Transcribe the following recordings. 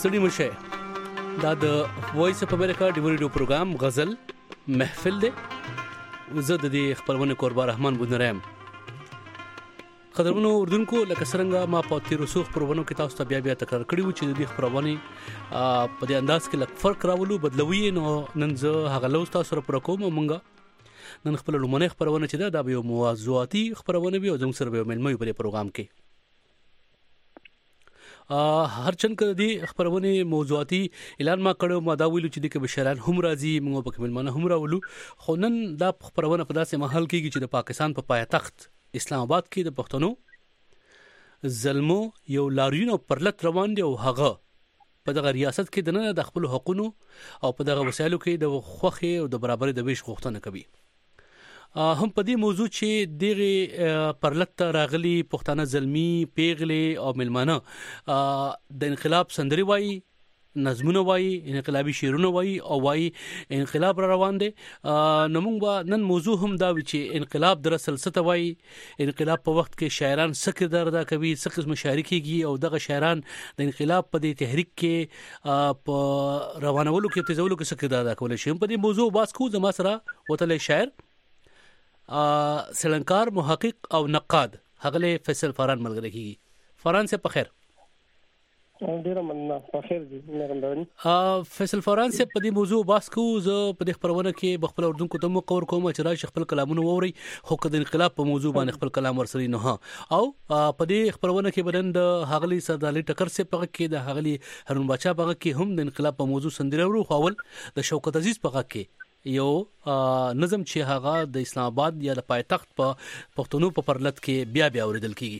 ستړي مشه. دا د وایس اف امریکا د ریډیو پروګرام غزل محفل دی. زه د دې خبرونه قربان رحمان بونرم. قدرمنو اردوونکو لکه څنګه ما په تیرو سو خبرونو کې تاسو ته بیا تکرار کړی و چې د دې خبرونه په دې انداز کې لږ فرق راولو بدلوي. نو نن زه هغه لوست تاسو سره پر کوم مونږه نن خپل لومړنۍ خبرونه چې دا به یو موضوعاتي خبرونه وي او زموږ سره به ملموي په پروګرام کې هر چن کړه دي خبرونه موضوعاتي اعلان ما کړو. ما دا ویلو چې د بشران هم راځي موږ په ملمنه هم راولو. خو نن دا خبرونه په داسې محل کې چې د پاکستان په پایتخت اسلام آباد کې د پښتنو ظلمو یو لاریون پرلط روان دی او هغه په دغه ریاست کې د نه د خپل حقوقو او په دغه وسایلو کې د خوخه او د برابرۍ د ویش غوښتنه کوي. هم په دې موضوع چې دغه پرلط راغلي پښتانه ظلمي پیغلي او ملمانه د انقلاب سندري وایي، نظمونه وایي، انقلابي شعرونه وایي او وایي انقلاب را روان دي. نو موږ نن موضوع هم دا وی چې انقلاب در اصل څه ته وایي، انقلاب په وخت کې شاعران څه کردار ادا کوي، څه قسم شاعري کوي او دغه شاعران د انقلاب په دې تحریک کې په روانولو کې تیزولو کې څه کردار ادا کول شي. په دې موضوع باس کو زما سره وتل شاعر سلنکار محقق او نقاد هغه فیصل فاران ملګری کیږي. فاران سے په خیر. ډیر مننه. په خیر دي مهرباني. فیصل فاران سے په دې موضوع باس کو. زه په دې خبرونه کې بخپل اردوونکو ته مقور کوم چې راشي خپل کلامونه ووري. خو کله انقلاب په موضوع باندې خپل کلام ورسري نه ها او په دې خبرونه کې بدن د هغلی سردالي ټکر سے په کې د هغلی هارون بچا په کې هم د انقلاب په موضوع سندره ورو خپل د شوکت عزیز په کې یو نظم چې هغه د اسلام آباد یا د پایتخت په پښتنو په پرلط کې بیا اوریدل کیږي.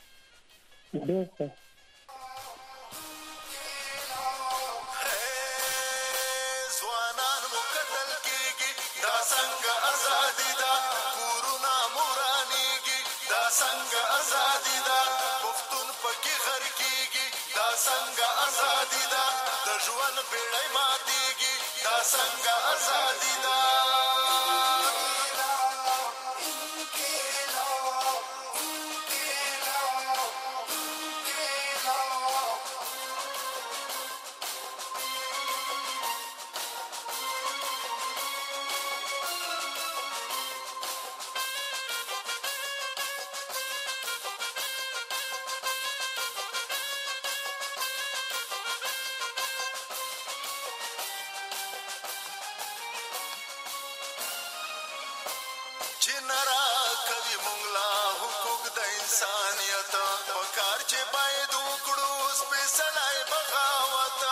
جنرا کوي مونږلا حقوق د انسانيت په کار چې باید وکړو سپېڅلای بغاوت.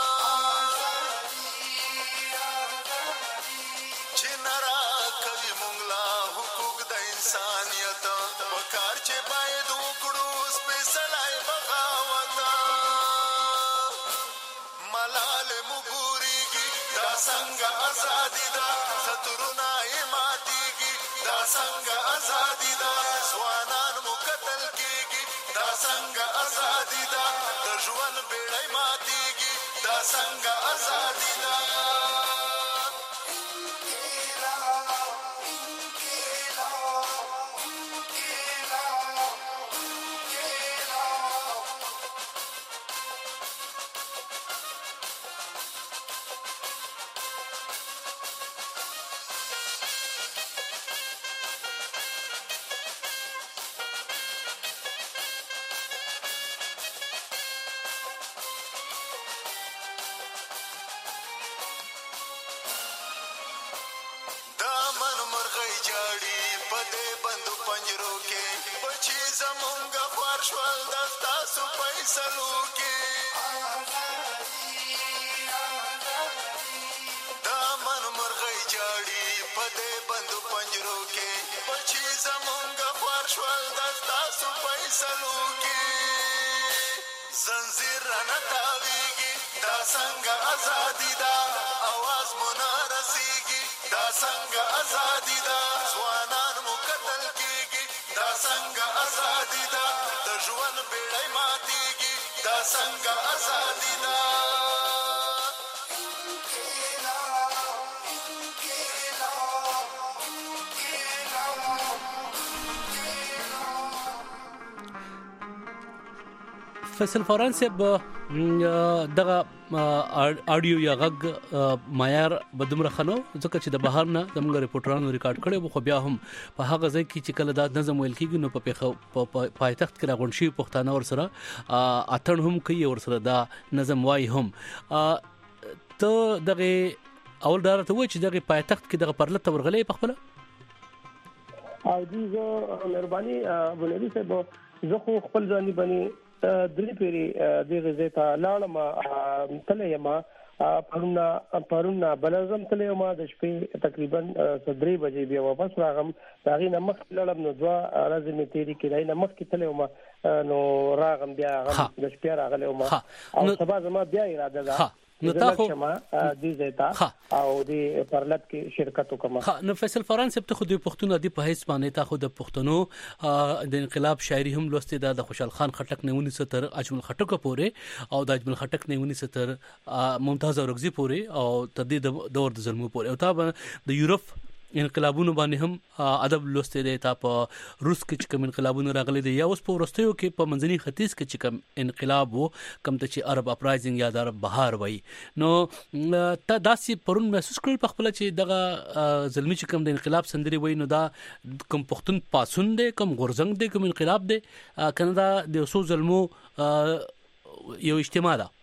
جنرا کوي مونږلا حقوق د انسانيت په کار چې باید وکړو سپېڅلای بغاوت. ملال مګوريږي دا څنګه ازادي ده سترونه دا څنګه ازادي ده ځوانان مو قتل کیږي دا څنګه ازادي ده د ژوند بیړۍ ماتیږي دا څنګه ازادي ده. زنجیر نه تاویږي دا څنګه ازادي ده आवाज مون رسیږي دا څنګه ازادي ده ځوانان مو قتل کیږي دا څنګه ازادي ده د ژوند بیړۍ ماتیږي دا څنګه ازادي ده. فیصل فاران صاحب دغه اډیو یا غږ معیار بدومره خنو ځکه چې د بهر نه زموږ ریپورټرانو ریکارډ کړي خو بیا هم په هغه ځای کې چې کله دا نظم ویل کېږي نو په پایتخت کې راغونډ شي پښتانه ور سره اتن هم کوي ور سره دا نظم وای هم ته دغه اول دارته و چې دغه پایتخت کې دغه پرلط ورغلې په خپل او دې زه مهرباني بنوري صاحب زه خو خپل ځاني باندې درې پیری دغه زیتا لاړم تلې ما پرونا بلزم تلې ما د شپې تقریبا 3 بجې بیا واپس راغم داغي نمخ لړم نو دوا راځم تیری کې نمخ کې تلې ما نو راغم بیا د شپې راغلم او سبا زما بیا اراده ده نو تاسو دې زیتا او دې پرلط کې شرکت وکم نو فیصل فاران صاحب ته خو د پښتون ادي په هیڅ باندې تا خو د پښتنو د انقلاب شاعري هم لوستي ده د خوشحال خان خټک نه 1970 اجمل خټک پورې او د اجمل خټک نه 1970 ممتاز اورغزي پورې او تدید دور د ظلمو پورې او تا د یورپ انقلابونو باندې هم ادب لوستي دی تا په روس کې چې کوم انقلابونه راغلي دي یا اوس په ورستیو کې په منځني ختیځ کې چې کوم انقلاب وو کوم ته چې عرب اپرایزینګ یا د عرب بهار وای نو ته داسې پرون محسوس کړل په خپل چې دغه ظلمي چې کوم د انقلاب سندري وای نو دا کوم پښتون پاسون دی کوم غورزنګ دی کوم انقلاب دی کنه دا د اوسو ظلمو یو اجتماع ده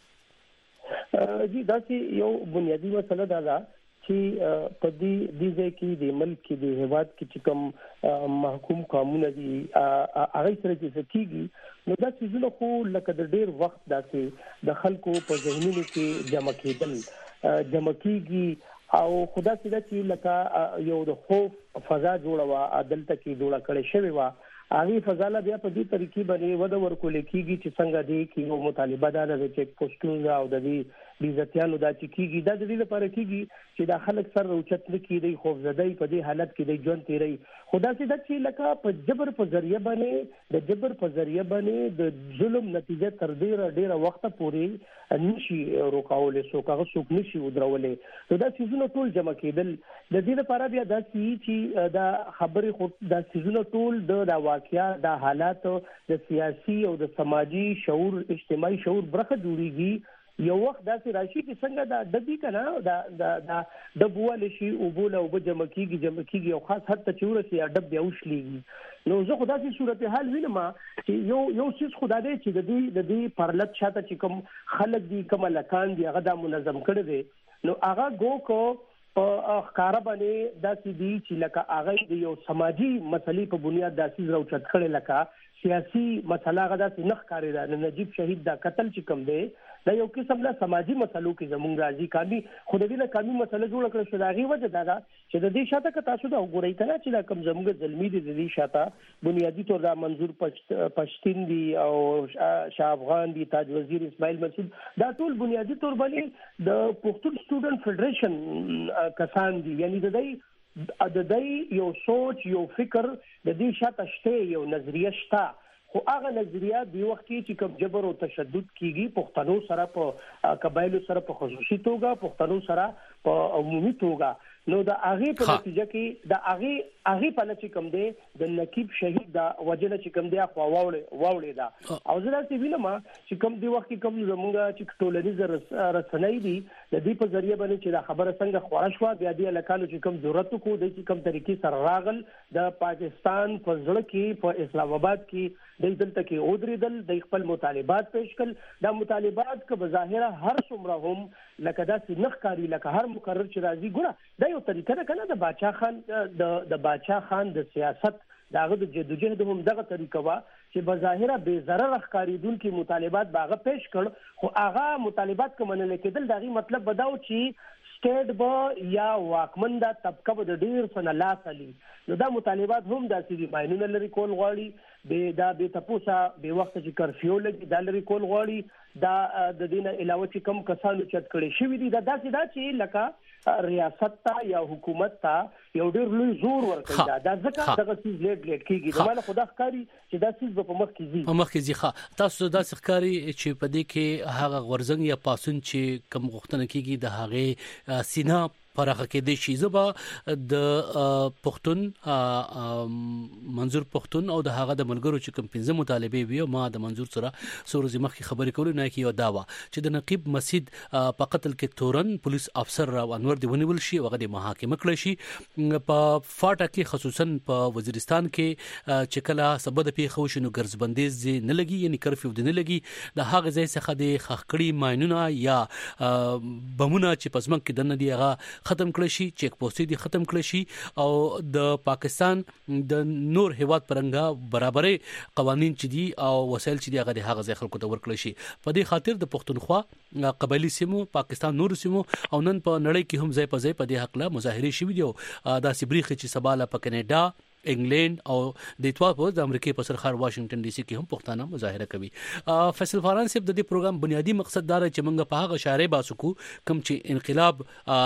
جی دا چې یو بنیادی مسله ده چې په دې ځای کې د ملک کې د هیواد کې چې کوم محکوم قانون دي هغه سره چې کیږي نو دا څه خو لکه د ډیر وخت داسې د خلکو په ذهنونو کې جمع کېږي او خدا سره چې لکه یو د خوف فضا جوړوا عدالت کې جوړه کړې شوی و هغه فضا لا بیا په دې طریقې باندې ود ورکول کېږي چې څنګه دې کې یو مطالبه ده چې پوسټونه او د دې بیزتیانو دا چې کیږي د دې لپاره کیږي چې د خلک سره اوچت نه کیږي خوف زدای په دې حالت کې د ژوند تیری خدا سي د چې لکه په جبر په ذریعہ باندې د ظلم نتیجه تر ډیره وخت پورې نشي روکاول څوک نشي ودرولې نو دا چیزونه ټول جمع کېدل د دې لپاره بیا دا چې دا خبرې خو دا چیزونه ټول د واقعیا د حالات د سیاسي او د سماجی شعور اجتماعي شعور برخه جوړيږي یو وخت داسې راشي چې څنګه دا د دې کنه د بوال شي او بوله او جمع کیږي او خاص حد ته چورسي ادب بیا وشليږي نو زه خدای سي صورتحال وینم چې یو څه خدای دې چې د دې پرلط شاته چې کوم خلک دي کوم لکان دي هغه د منظم کړي دي نو هغه ګوکو په ښکارا باندې داسې دي چې لکه هغه د یو سماجی مسلې په بنیاد داسې راوچت کړي لکه سیاسي مسله غدا چې نخ کاری دا نجیب شهید دا قتل چې کوم دی دا یو قسم له سماجی مسلو کې زموږ راځي کامي خو د دې نه کامي مسله جوړ کړل شو دا غي وجه دا چې د دې شاته که تاسو دا وګورئ کنه چې دا کوم زموږ ظلمي دي د دې شاته بنیادی تور دا منظور پښتين دي او شاه افغان دي تاج وزیر اسماعیل مسعود دا ټول بنیادی تور باندې د پښتون سټوډنټ فدریشن کسان دي یعنی د دې یو سوچ یو فکر د دې شاته شته یو نظریه شته خو هغه نظریه دی وخت چې کوم جبر او تشدد کیږي پښتنو سره په قبایلو سره په خصوصي توګه پښتنو سره په عمومي توګه نو دا هغه په نتیجه کې دا هغه په لچ کوم دی د نقیب شهید دا وجنه چې کوم دی خو واوړې دا او زه دا وینم چې کوم دی وخت کوم زمونږ چې ټولنیز رسنۍ دي د دې په ذریعہ باندې چې دا خبره څنګه خورش وا بیا دی لکانو چې کوم ضرورت کو د کوم طریقې سره راغل د پاکستان په ځړ کې په اسلام آباد کې د دلته کې اودریدل د خپل مطالبات پیش کړل دا مطالبات که بظاهره هر څومره هم لکه دا نخ کاری لکه هر مقرر چې راځي ګوره دا یو طریقه ده کنه د باچا خان د سیاست داغه د جدوجہد هم دغه طریقه وا چې بظاهره به ضرر ښکاریدونکو مطالبات باغه پیش کړ خو هغه مطالبات کوم نه کېدل دغه مطلب بداو چې سټیټ به یا واکمن دا طبقه به د ډیر سن لاس علي نو دا مطالبات هم د سړي ماینونه لري کول غواړي به تاسو به وخت چې کرفیو لګي د لري کول غواړي دا د دینه علاوه چې کم کسانو چت کړي شوی دي دا داسې دا چې لکه ریاست ته یا حکومت ته یو ډیر لوی زور ورکړي دا ځکه دغه چیز لیټ کیږي د مال خدا ښکاری چې دا چیز په مخ کې ځي تاسو دا ښکاری چې په دې کې هغه غورزنګ یا پاسون چې کم غوښتنه کیږي د هغه سینا پراخه کې د شیزبا د پښتون منظور پښتون او د هغه د ملګرو چې کوم 15 مطالبه وي ما د منظور سره سورزي مخ خبرې کولې نه کی یو داوا چې د نقیب مسجد په قتل کې تورن پولیس افسر را انور دی ونیول شي هغه د محاکمه کړی شي په فاټا کې خصوصا په وزیرستان کې چې کله سبب د پیښو شنو ګرځبندیز نه لګي یعنی کرفیو د نه لګي د هغه ځای څخه د خخکړی ماينونه یا بمونه چې پزمن کې دنه دی هغه ختم کړی شي چیک پوسټ دي ختم کړی شي او د پاکستان د نور هیواد پرنګا برابرې قوانين چې دي او وسایل چې دي هغه د هغه ځای خلکو ته ورکړی شي په دې خاطر د پښتونخوا قبایلی سیمو پاکستان نور سیمو او نن په نړۍ کې هم ځای په ځای په دې حق لا مظاهره شوي دي دا سبريخ چې سباله په کینیډا انګلند او د اتوا په د امریکای په سرخار واشنگټن ډي سي کې هم پښتانه مظاهره کوي فیصل فاران صاحب د دې پروګرام بنیادی مقصد دا چې موږ په هغه اشاره باسکو کوم چې انقلاب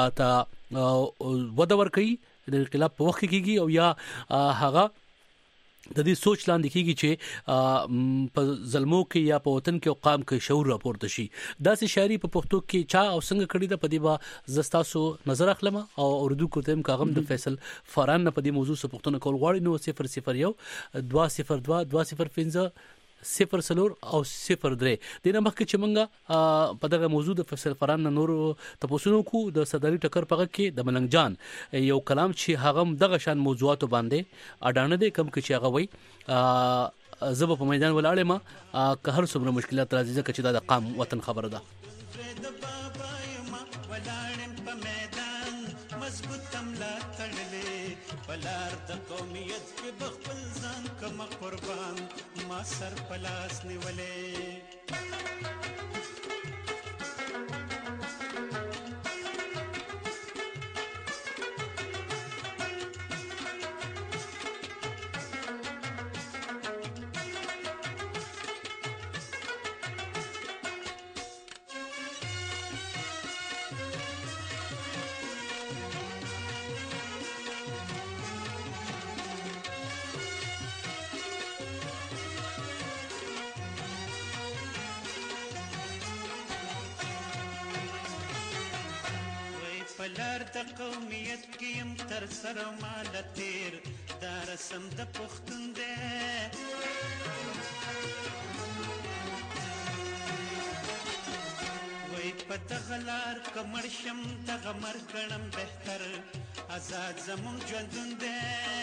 ته ودور کوي د انقلاب په وخت کېږي او یا هغه د دې سوچ لاندې کېږي چې په ظلمو کې یا په وطن کې او قام کې شعور راپورته شي دا سه شاعري په پښتو کې چا او څنګه کړی دا په دې با زستاسو نظر اخلم او اردو کوتم کاغم د فیصل فاران په دې موضوع سره پښتون کول غواړي نو 001 202 205 صفر سلور او صفر درې دینه مخکې چې مونږه په دغه موضوع د فیصل فران نور تاسو کو د صدري ټکر پغه کې د ملنګ جان یو کلام چې هغه دغه شان موضوعات باندې اډانه دي کم کې چې هغه وای زب په میدان ولاړې ما که هر څومره مشکلات راځي ځکه چې د قام وطن خبره ده پلار د قومیت کې بخپل ځان کما قربان ما سر پلاس نیولې پلار د قومیت کې يم تر سره مال تیر دا رسم د پښتون دی وای په دغلار کمرشم دغه مر کړم بهتر آزاد زمون ژوندون دی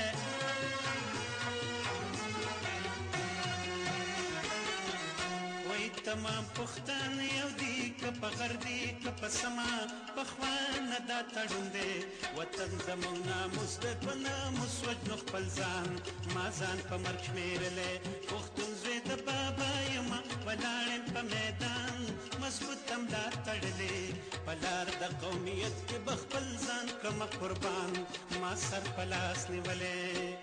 تمام پښتون یو دی که په غردي که په سما په خوانه دا تړون دی وطن زمون ناموس د ناموس وجنو خپل ځان ما ځان په مرګ شمیرلې پښتون زوی د بابا یم ولاړم په میدان مضبوط تم دا تړلې پلار د قومیت کې بخپل ځان کم قربان ما سر پلاس نیولې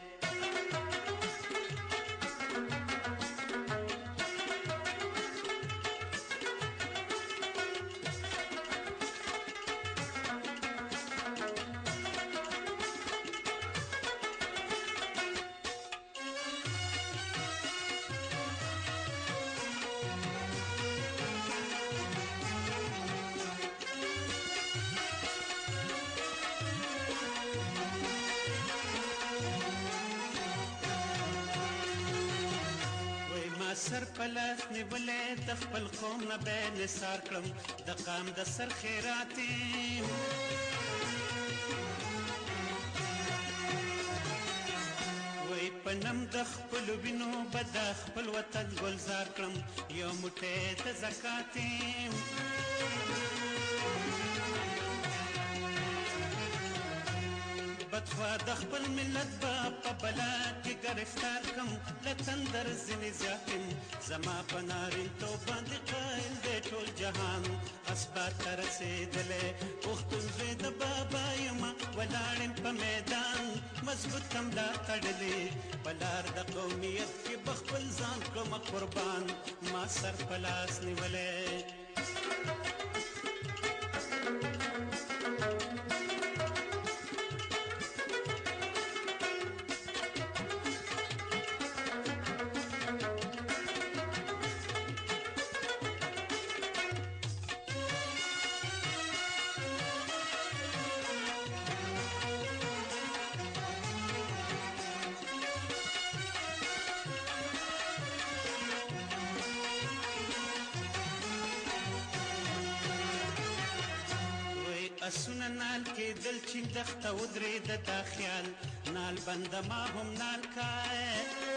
سر پلاس نیولې د خپل قوم نه به نثار کړم د قام د سر خیراتي وای پنم د خپل وینو بد خپل وطن ګلزار کړم یو موټه د زکاتي بدخوا د خپل ملت په بلا کې گرفتار کم لتندر زنی زیاتم زما پنارین تو باندې قائل دې ټول جهان اسبات تر رسیدلې پښتون زوی د بابا یم ولاړم په میدان مضبوط کم لا تړلې بلار د قومیت کې بخپل ځان کوم قربان ما سر پلاس نیولې اسونه نال کې دل چې دخته ودرې د تا خیال نال بند ما هم نال کای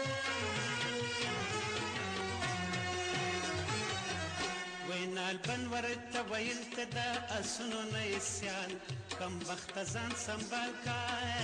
وینال بن ورته ویل ته د اسونو نه سیال کم وخت ځان سنبال کای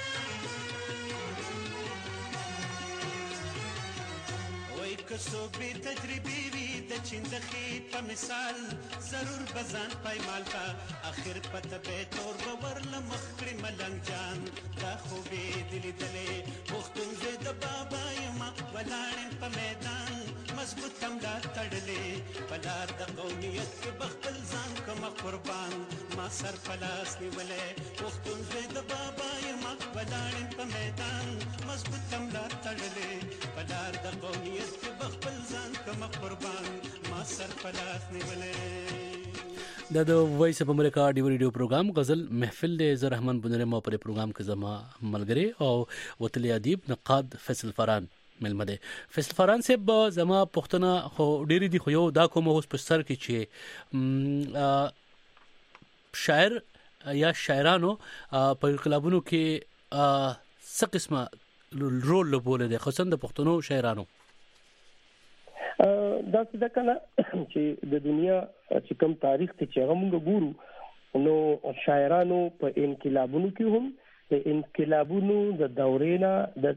کسو بی تجربی وی د چندخی په مثال ضرور بزان پایمال کا اخر پته به تور باور لمخړی ملنګ جان دا خو به دلی دلې وختون زه د بابا یما ولاړم په میدان مضبوط کم دا تړلې بلار د قومیت کې بخل ځان کوم قربان ما سر پلاس نیولې وختون زه د بابا یما ولاړم په میدان مضبوط کم دا تړلې بلار د قومیت کې بخل ځان کوم قربان ما سر پلاس نیولې د وایس اپ امریکا ډیو ریډیو پروګرام غزل محفل د زرحمن بنره مو پر پروګرام کې زما ملګری او وتلی ادیب نقاد فیصل فران ملمده فیصل فران صاحب زما پښتنه خو ډیری دی خو یو دا کوم اوس په سر کې چې شاعر یا شاعرانو په انقلابونو کې څه قسمه رول لوبول دي خصوصا د پښتنو شاعرانو دا څه ده کنه چې د دنیا چې کوم تاریخ ته چې موږ ګورو نو شاعرانو په انقلابونو کې هم د انقلابونو د دورینا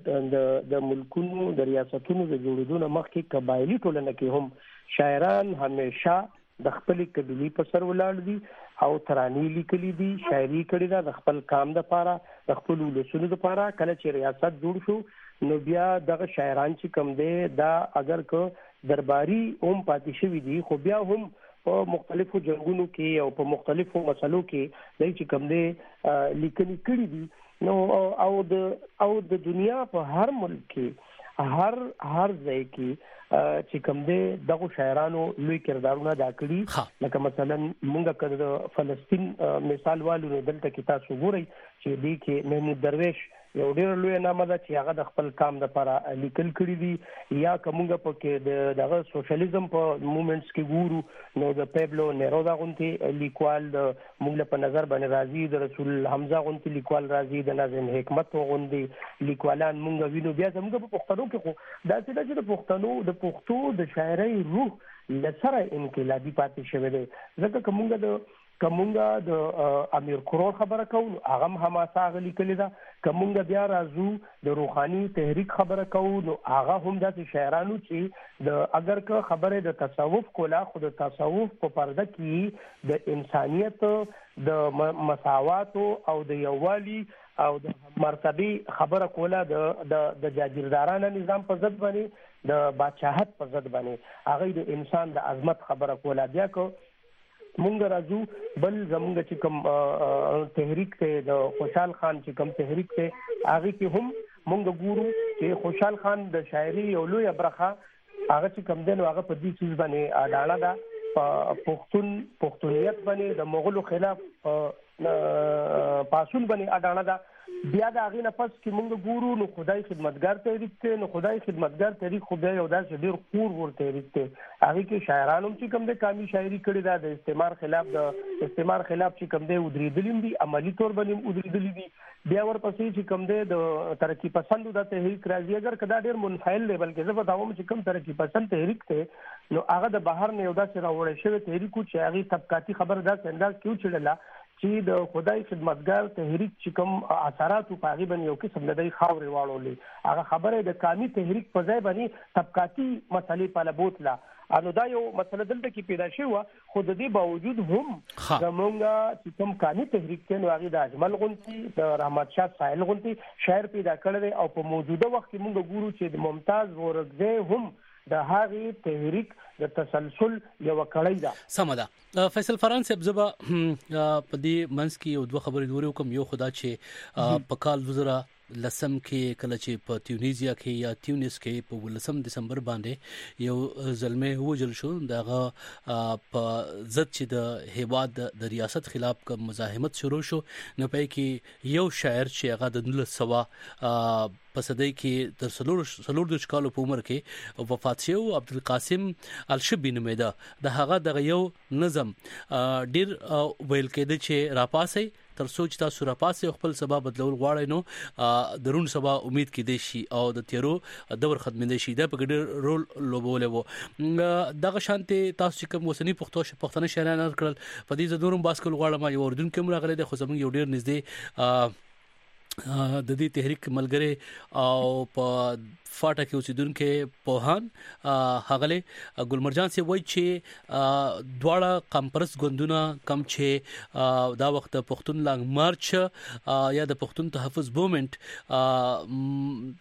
د ملکونو د ریاستونو د جوړېدو مخکې قبایلی ټولنه کې هم شاعران همیشه د خپل قبيلي په سر ولاړ دي او ترانې لیکلي دي شاعري کړې ده د خپل کام لپاره د خپل ولسونو لپاره کله چې ریاست جوړ شو نو بیا دغه شاعران چې کم دي دا اگر که درباري هم پاتې شوی دي خو بیا هم په مختلفو جنگونو کې او په مختلفو مسلو کې دای چې کم دي لیکلي کړي دي نو او د دنیا په هر ملک کې هر ځای کې چې کوم دي دغه شاعرانو لوی کردارونه ادا کړي لکه مثلا موږ کړه فلسطین مثال والو دلته کې تاسو ګورئ چې دې کې محمود درویش یو ډېر لوی نامه ده چې هغه د خپل کام لپاره لیکل کړي دي یا کومه په کې دغه سوشلیزم په موومېنټس کې ګورو نو د پیبلو نیرودا غونتی لیکوال د موږ په نظر باندې راځي د رسول حمزه غونتی لیکوال راځي د ناظم حکمت غونتی لیکوالان موږ وینو بیا زموږ په پښتنو کې خو دا چې د پښتو د شاعرۍ روح لسره انقلابي پاتې شوی دی ځکه کومه د امیر کروړ خبره کوو هغه حماسه غلي کړي دا کومه بیا راځو د روحاني تحریک خبره کوو نو هغه هم د شاعرانو چې د اگر که خبره د تصوف کولا خو د تصوف په پرده کې د انسانيت د مساوات او د یووالي او د مرتبه خبره کوله د جاگیردارانه نظام په ضد باندې د بادشاہت په ضد باندې هغه د انسان د عظمت خبره کوله بیا کو مونږ راځو بل زمونږ چې کوم تحریک ته د خوشحال خان چې کوم تحریک ته هغه کې هم مونږ ګورو چې خوشحال خان د شاعري یو لوی برخه هغه چې کوم دنو هغه په دې چیز باندې اډاړه ده پښتونیت باندې د مغولو خلاف پاسون باندې اډاړه ده بیا د هغه نفس کې مونږ ګورو نو خدای خدمتګار تحریک ته نو خدای خدمتګار تحریک خو بیا یو داسې ډیر خور ور تحریک ته هغه کې شاعرانو چې کوم د کامي شاعري کړي دا د استعمار خلاف چې کوم د ودریدلیم دي عملی تور باندې ودریدلې دي بیا ورپسې چې کوم د ترقی پسند د تحریک راځي اگر کدا ډیر منفعل دی بلکې زه بتاوم چې کوم ترقی پسند تحریک ته نو هغه د بهر نه یو داسې راوړل شوی تحریک چې هغه طبقاتي خبر داسې انداز کې وچړله چې د خدای خدمتګار تحریک چې کوم اثرات په هغه باندې یو قسم د خاورې واړولې هغه خبره د کامي تحریک په ځای باندې طبقاتي مسلې په لبوتله انو دا یو مسله دلته کې پیدا شوه خو د دې باوجود هم زمونږه چې کوم کامي تحریک ته نو هغه د اجمل غونتی د رحمت شاه ساحل غونتی شاعر پیدا کړل او په موجوده وخت کې موږ ګورو چې د ممتاز ورغزه هم د هغه تحریک د تسلسل یو کړی دا سمدا فیصل فران صاحب زبا په دې منځ کې یو دوه خبرې دوه کوم یو خدا چې په کال 2000 لسم کې کله چې په تیونیزیا کې یا تیونس کې په 10 دسمبر باندې یو ظلمه وجل شو دغه په ضد چې د هیواد د ریاست خلاف کوم مزاحمت شروع شو نو پای کې یو شاعر چې هغه د 1900 په صدۍ کې تر سلور د کالو په عمر کې وفات شو عبدالقاسم الشبی نومیده د هغه د یو نظم ډیر ویل کېده چې راپاسي تر سوچ تاسو راپاسي خپل سبا بدلول غواړي نو درون سبا امید کې دي شي او د تیرو دور ختمېدي شي دا په ګډ رول لوبول وو دغه شانتي تاسو کوم وسنی پښتنه شاعران کړل په دې زدورم باسکل غواړم یو اردن کې راغلي د خو زموږ یو ډیر نږدې د دې تحریک ملګری او په فاټا کې اوسیدونکو پوهان هغه ګلمرجان سي وای چې دواړه کمپرس غوندونه کم چې دا وخت پښتون لانګ مارچ یا د پښتون تحفظ موومېنټ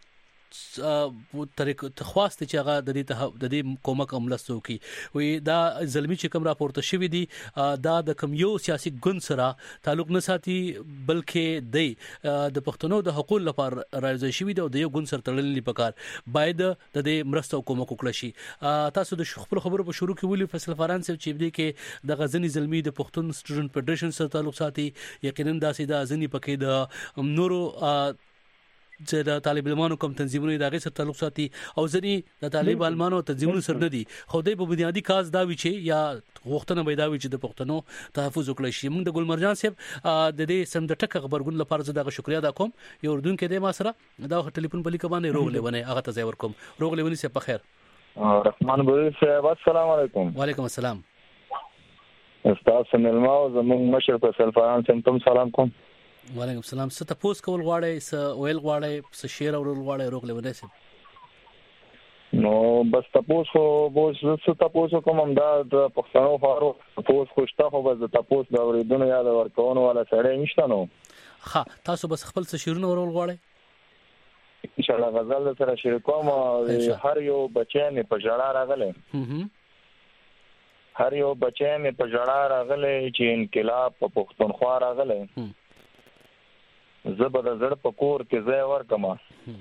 طریق تخواست چې هغه د دې کومک عملستو کی وي دا ظلمي چې کوم راپورته شوی دی دا د کوم یو سیاسي ګوند سره تعلق نه ساتي بلکې د پښتنو د حقوقو لپاره راځي شوی دی او د یو ګوند سره تړلې پکار باید د دې مرسته کومک وکړي شي تاسو د خپل خبرو په شروع کې ویلي فیصل فرانسې چې دې کې د غزنی ظلمي د پښتون سټوډنټ فدریشن سره تعلق ساتي یقینا دا سیده غزنی پکې د نورو چې د طالبانو کوم تنظیمونو دغه سره تعلق ساتي او ځنی د طالبانو تنظیمونو سره نه دي خو دې په بنیادی کاز دا وی چې یا غوښتنه پیدا وی چې د پښتنو تحفظ وکړي شي موږ د ګلمرجان صاحب د دې سم د ټک خبرګون لپاره زه دغه شکریا ادا کوم یو اردن کې د ما سره دا ټلیفون په لیکه باندې روغ لونه هغه ته ځای ورکوم روغ لونه سه په خیر رحمان بوری صاحب السلام علیکم وعلیکم السلام استاد سملما او زموږ مشر په سلفان سم سلام کوم وعلیکم السلام ست پوس کول غواړی س ویل غواړی س شیر اورل غواړی روغ لونه سه نو بس تاسو بوس تاسو کوم دا د پښتنو فارو تاسو خوشته خو بس تاسو دا ورېدونه یاد ورکوونه ولا سره نشته نو ها تاسو بس خپل څه شیرونه اورل غواړی ان شاء الله غزل سره شریکوم هر یو بچی مې په جړه راغله هر یو بچی مې په جړه راغله چې انقلاب په پښتونخوا راغله زبد زړه پکور کې ځای ورکما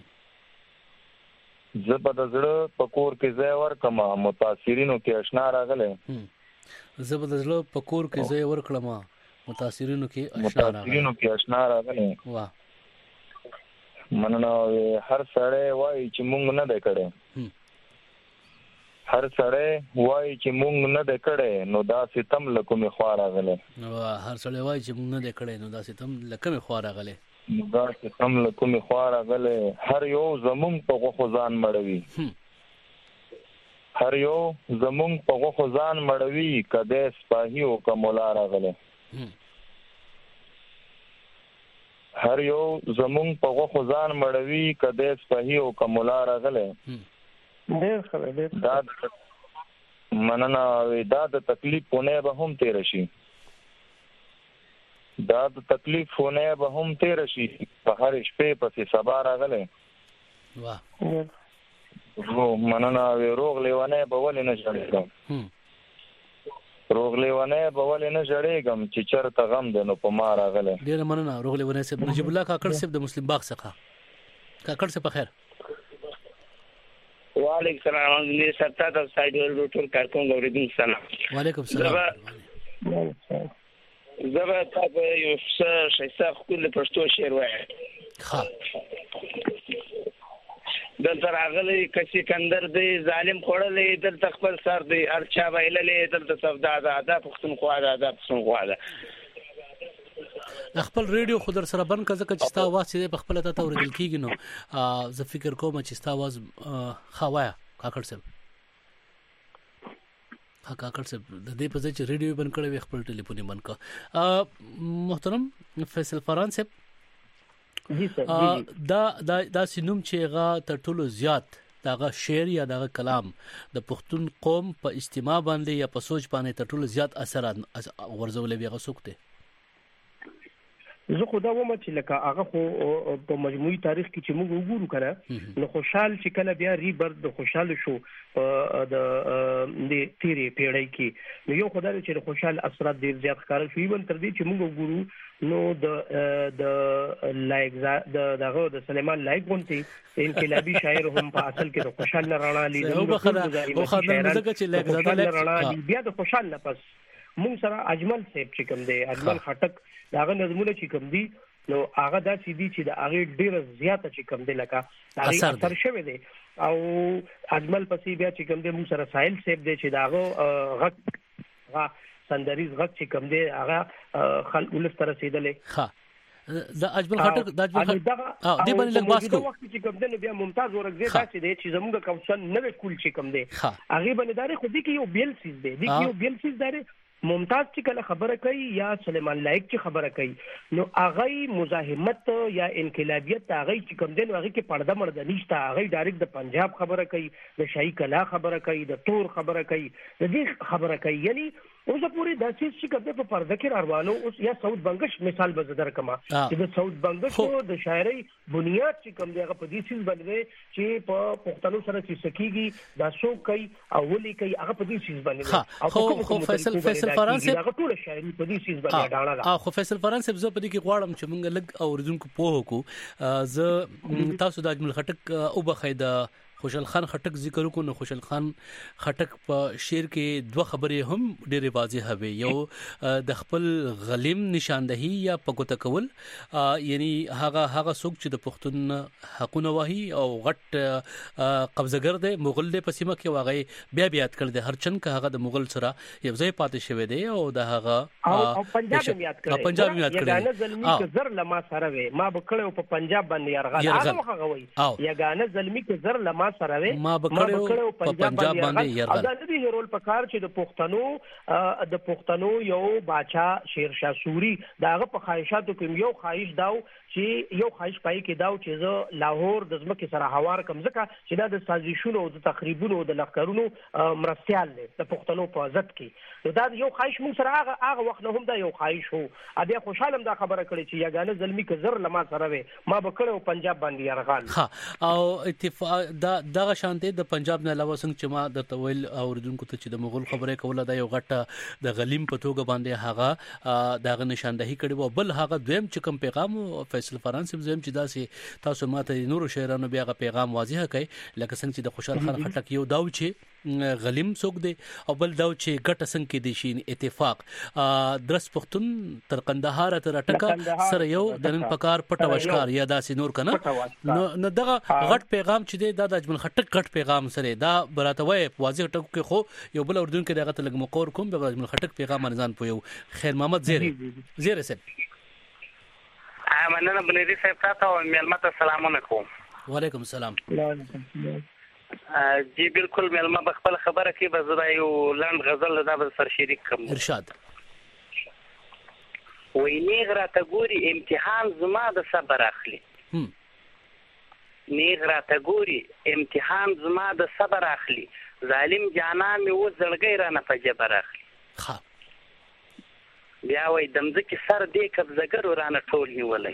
زبد زړه پکور کې ځای ورکما متاثرینو کې آشنا راغله زبد زړه پکور کې ځای ورکړما متاثرینو کې آشنا راغله واه مننه هر سړی وای چې مونږ نه ده کړه هر سړی وای چې مونږ نه ده کړه نو دا ستم لکه می خوا راغله واه هر سړی وای چې مونږ نه ده کړه نو دا ستم لکه می خوا راغله دا ستم لکه می خوا راغله هر یو زمون په غو ځان مړوي هر یو زمون په غو ځان مړوي کده سپاهي او کوملا راغله هر یو زمون په غو ځان مړوي کده سپاهي او کوملا راغله ډېر خبره دا مننه دا د تکلیفونه به هم تیر شي دا د تکلیفونه به هم تیر شي په هر شپه پسې سبا راغله واه مننه روغ لیوانه به ولې نه جوړېږم روغ لیوانه به ولې نه جوړېږم چې چرته غم ده نو په ما راغله ډېر مننه روغ لیوانه صاحب نجیب الله کاکړ صاحب د مسلم باغ څخه کاکړ صاحب په خیر وعلیکم السلام مې ستاسو د سایډ ټول کارکون اوریدل سلام وعلیکم السلام زبا تاسو یو څه شایسته خپل پښتو شعر وایي ها دلته راغلی کسي کندر دی ظالم خوړلې دلته خپل سر دی ارچا ویللې دلته سودا ده پښتونخوا ده پښتونخوا ده خپل ریډیو خو در سره بند کړه چې ستا आवाज دې په خپل ته اوریدل کیږي نو زه فکر کوم چې ستا आवाज خوایا کاکړ صاحب کاکړ صاحب د دې په ځای چې ریډیو بند کړی خپل ټلیفون بند کړه محترم فیصل فرانسې جی سر دا سينوم چې غا تر ټولو زیات داغه شعر یا داغه کلام د پښتون قوم په اجتماع باندې یا په سوچ باندې تر ټولو زیات اثر ورزولې ویغه سوکته زه خدا ومه چې لکه هغه خو په مجموعي تاریخ کې چې موږ وګورو کنه نو خوشحال چې کله بیا ریبرت د خوشحال شو د تیری پیړۍ کې نو یو خدای چې خوشحال اثرات ډیر زیات ښکار شوی ون تر دې چې موږ وګورو نو د لایق دغه د سلیمان لایق غونتی انقلابي شاعر هم په اصل کې د خوشحال رانا لیدل او خدای چې لایق زاده بیا د خوشحال نه پس موږ سره اجمل صاحب چې کوم دی اجمل خټک داغه نظمونه چې کوم دی نو هغه دا چې دی چې د هغه ډیر زیاته چې کوم دی لکه هغه اثر شوی دی او اجمل پسې بیا چې کوم دی موږ سره ساحل صاحب دی چې داغه غږ سندریز غږ چې کوم دی هغه خلک ولست رسیدلې ها د اجمل خټک د اجمل خټک دی باندې لږ باس کو وخت چې کوم دی بیا ممتاز ورغزي دا چې زموږ کوشن نوې کول چې کوم دی هغه باندې داري خو دي کې یو بیل سیز دی یو بیل سیز داري ممتاز چې کله خبره کوي یا سلیمان لایق چې خبره کوي نو هغه مزاحمت یا انقلابیت هغه چې کوم دی هغه کې پرده مرده نشته هغه ډایرکټ د پنجاب خبره کوي د شاهي کلا خبره کوي د تور خبره کوي د دې خبره کوي یعنی اوس پوری د چې کوم په پرده کې روانو اوس یا سعود بنگش مثال به زدر کما چې د سعود بنگش د شاعري بنیاد چې کوم دی هغه په دې سیس باندې چې په پښتنو سره چې سکیږي دا شو کوي او ولي کوي هغه په دې سیس باندې خو فیصل فرانسې هغه ټول شاعري په دې سیس باندې ډاڼه خو فیصل فرانسې زه په دې کې غواړم چې موږ لګ اوریدونکو پوه کو زه تاسو د اجمل خټک او بخیده خوشحال خان خټک ذکر کو نو خوشحال خان خټک په شعر کې دوه خبرې هم ډېرې واضح وي یو د خپل غلیم نشاندهي یا پګوت کول یعنی هغه څوک چې د پښتون حقونه وهي او غټ قبضګر دی مغول دی په سیمه کې واغې بیا یاد کړل دی هر چن که هغه د مغول سره یو ځای پاتې شوی دی او د هغه پنجاب یاد کړل یګانه زلمی که زر لما سره وي ما بکړو په پنجاب باندې يرغل هغه غوي یګانه زلمی که زر لما سره ما بکړو په پنجاب باندې يرغل دا دې هرول پکار چې د پښتنو یو باچا شیر شاه سوري داغه په خواهشاتو کې یو خواهش داو چې یو خواهش پای کې داو چې زه لاهور د ځمکې سره هوار کم ځکه چې دا د سازشونو او د تخریبونو او د لخرونو مرستيال دی د پښتنو په عزت کې نو دا یو خواهش موږ سره هغه وخت نه هم دا یو خواهش وو ا بیا خوشاله دا خبره کړې چې یګانه زلمی که زر لما سره وي ما بکړو پنجاب باندې يرغل او اتفاق دا شانته د پنجاب نه علاوه څنګه چې ما د تویل اوریدونکو ته چې د مغول خبره کوله دا یو غټه د غلیم په توګه باندې هغه دغه نشاندهي کړي وو بل هغه دویم چې کوم پیغام فیصل فرانسې زم چې داسې تاسو ماته نورو شاعرانو بیا هغه پیغام واضح کړي لکه څنګه چې د خوشحال خان خټک یو داو چې غلیم څوک دی او بل داو چې ګټه څنګه کې دي شي اتفاق درس پختون تر قندهار تر ټکا سره یو د نن پکار پټ وشکار یا داسې نور کنه نو دغه غټ پیغام چې دی د اجمل خټک غټ پیغام سره دا براتوي واضح ټکو کې خو یو بل اردن کې دغه تلګ مقور کوم د اجمل خټک پیغام انسان پویو خیر محمد زیره صاحب مننه بنيري صاحب تاسو مېلمه ته سلام علیکم وعلیکم السلام جی بالکل مېلمه بخپل خبره کې بزدا یو لاند غزل دا به سر شریک کوم ارشاد وې نیغرا ته ګوري امتحان زما د صبر اخلي نیغرا ته ګوري امتحان زما د صبر اخلي ظالم جانا مې و زړګي را نه پجبر اخلي بیا وای دمځکه سر دې قبضګرو رانه ټول نیولای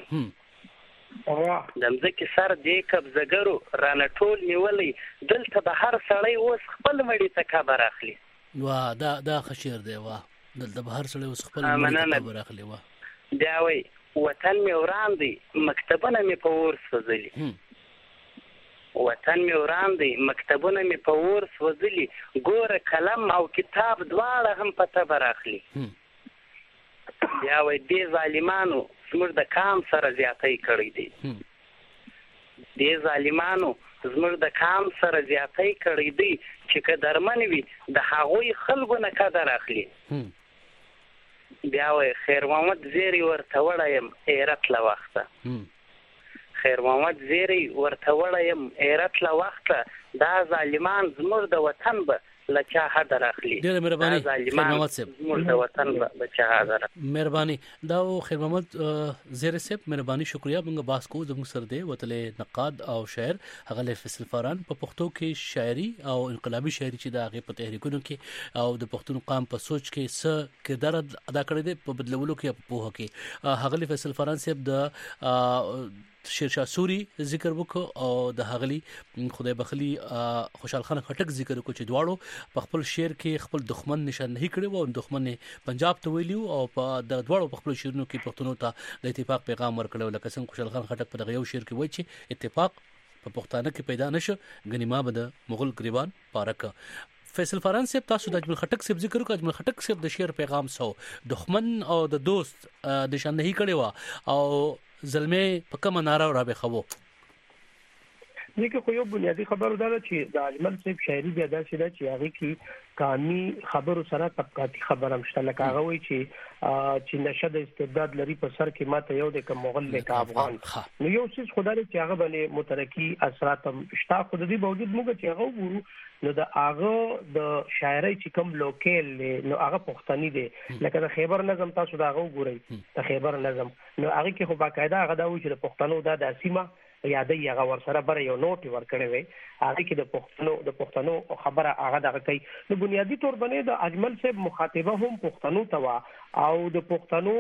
دمځکه سر دې قبضګرو رانه ټول نیولای دلته به هر سړی اوس خپل مړی ته خبر اخلي وا دا خشیر دی وا دلته به هر سړی اوس خپل مړی ته خبر اخلي وا بیا وای وطن مې وران دی مکتبونه مې په ور سوځلي وطن مې وران دی مکتبونه مې په ور سوځلي ګوره قلم او کتاب دواړه هم په تبر اخلي بیا وای دې ظالمانو زموږ د کام سره زیاتې کړې دي دې ظالمانو زموږ د کام سره زیاتې کړې دي چې قدرمن وي د هغوی خلکو نه قدر اخلي بیا وای خیر محمد زیری ورته وړایم ایرت له وخته خیر محمد زیری ورته وړایم ایرت له وخته دا ظالمان زموږ د وطن به لچا حاضر اخلي ډېر مهرباني خیر محمد صاحب موږ د وطن بچا حاضر مهرباني دا خیر محمد زیر صاحب مهرباني شکریا موږ باس کو زموږ سره دی وتلې نقاد او شاعر هغه فیصل فاران په پښتو کې شاعري او انقلابي شاعري چې دا هغه په تحریکونو کې او د پښتون قام په سوچ کې څه کردار ادا کړی دی په بدلولو کې په هغه کې هغه فیصل فاران صاحب د شیرشاه سوري ذکر وکړو او د هغلی خدای بخلی خوشحال خان خټک ذکر وکړو چې دواړو په خپل شعر کې خپل دښمن نشانه کړي او دښمن پنجاب ته ویلو او په د دواړو په خپل شعرونو کې پښتنو ته د اتفاق پیغام ورکړو لکه څنګه خوشحال خان خټک په دغه یو شعر کې وایي چې اتفاق په پښتانه کې پیدا نشه غنی ما به د مغل گریبان پارک فیصل فاران صاحب تاسو د اجمل خټک صاحب ذکر وکړ اجمل خټک صاحب د شعر پیغام سو دښمن او د دوست نشانه کړي وا او زلمه په کومه ناره را به خو دغه خو یو بنیادی خبره ده چې د اجمل صاحب شاعري بیا داسې ده چې هغه کې قامي خبرو سره طبقاتي خبره مشته لکه هغه وایي چې نشه د استبداد لري په سر کې ماته یو د مغول له افغان نو یو څه خدای چې هغه باندې مترقي اثرات شته خو د دې باوجود موږ چې هغه وګورو نو د هغه د شاعري چې کوم لوکل نو هغه پښتني دي لکه د خیبر نظم تاسو دا وګورئ د خیبر نظم نو هغه کې خو باقاعده هغه دا وایي چې د پښتنو د سیمه یادې هغه ورسره بر یو نوٹ ورکړی وي هغه کې د پښتنو خبره هغه دغه کوي نو بنیادی تور باندې د اجمل صاحب مخاطبه هم پښتنو توا او د پښتنو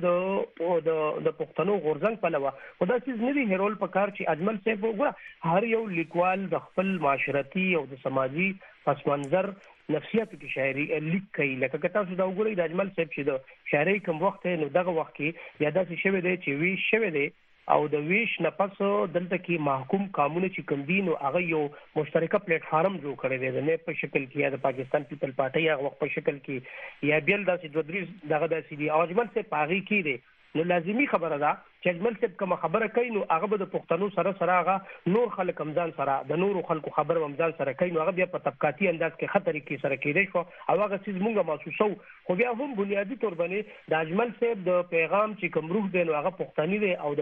د پښتنو غورځنګ په لوا خدا چې نه دی هرول په کار چې اجمل صاحب وګوره هر یو لیکوال د خپل معاشرتي او د سماجی پس منظر نفسیات کې شاعري لیک کوي لکه تاسو دا وګورئ د اجمل صاحب چې د شاعري کوم وخت نو دغه وخت کې یاده چې شوی دی چې وی شوی دی او د ویش نه پس دلته کې محکوم قانون چې کوم دین او هغه یو مشترکه پلیټ فارم جوړ کړی دی د نه په شکل کې یا د پاکستان پیپل پارټي هغه وخت په شکل کې یا بیل داسې دوه درې دغه داسې دی اجمل صاحب پاغي کې دی نو لازمی خبره ده چې اجمل صاحب کوم خبره کوي نو هغه به د پښتنو سره هغه نور خلک امزان سره د نورو خلکو خبر امزان سره کوي نو هغه بیا په طبقاتي انداز کې خطر کې سره کېدای شو او هغه چیز مونږه محسوسو خو بیا هم بنیادی تور باندې د اجمل صاحب د پیغام چې کوم روح دی نو هغه پښتني دی او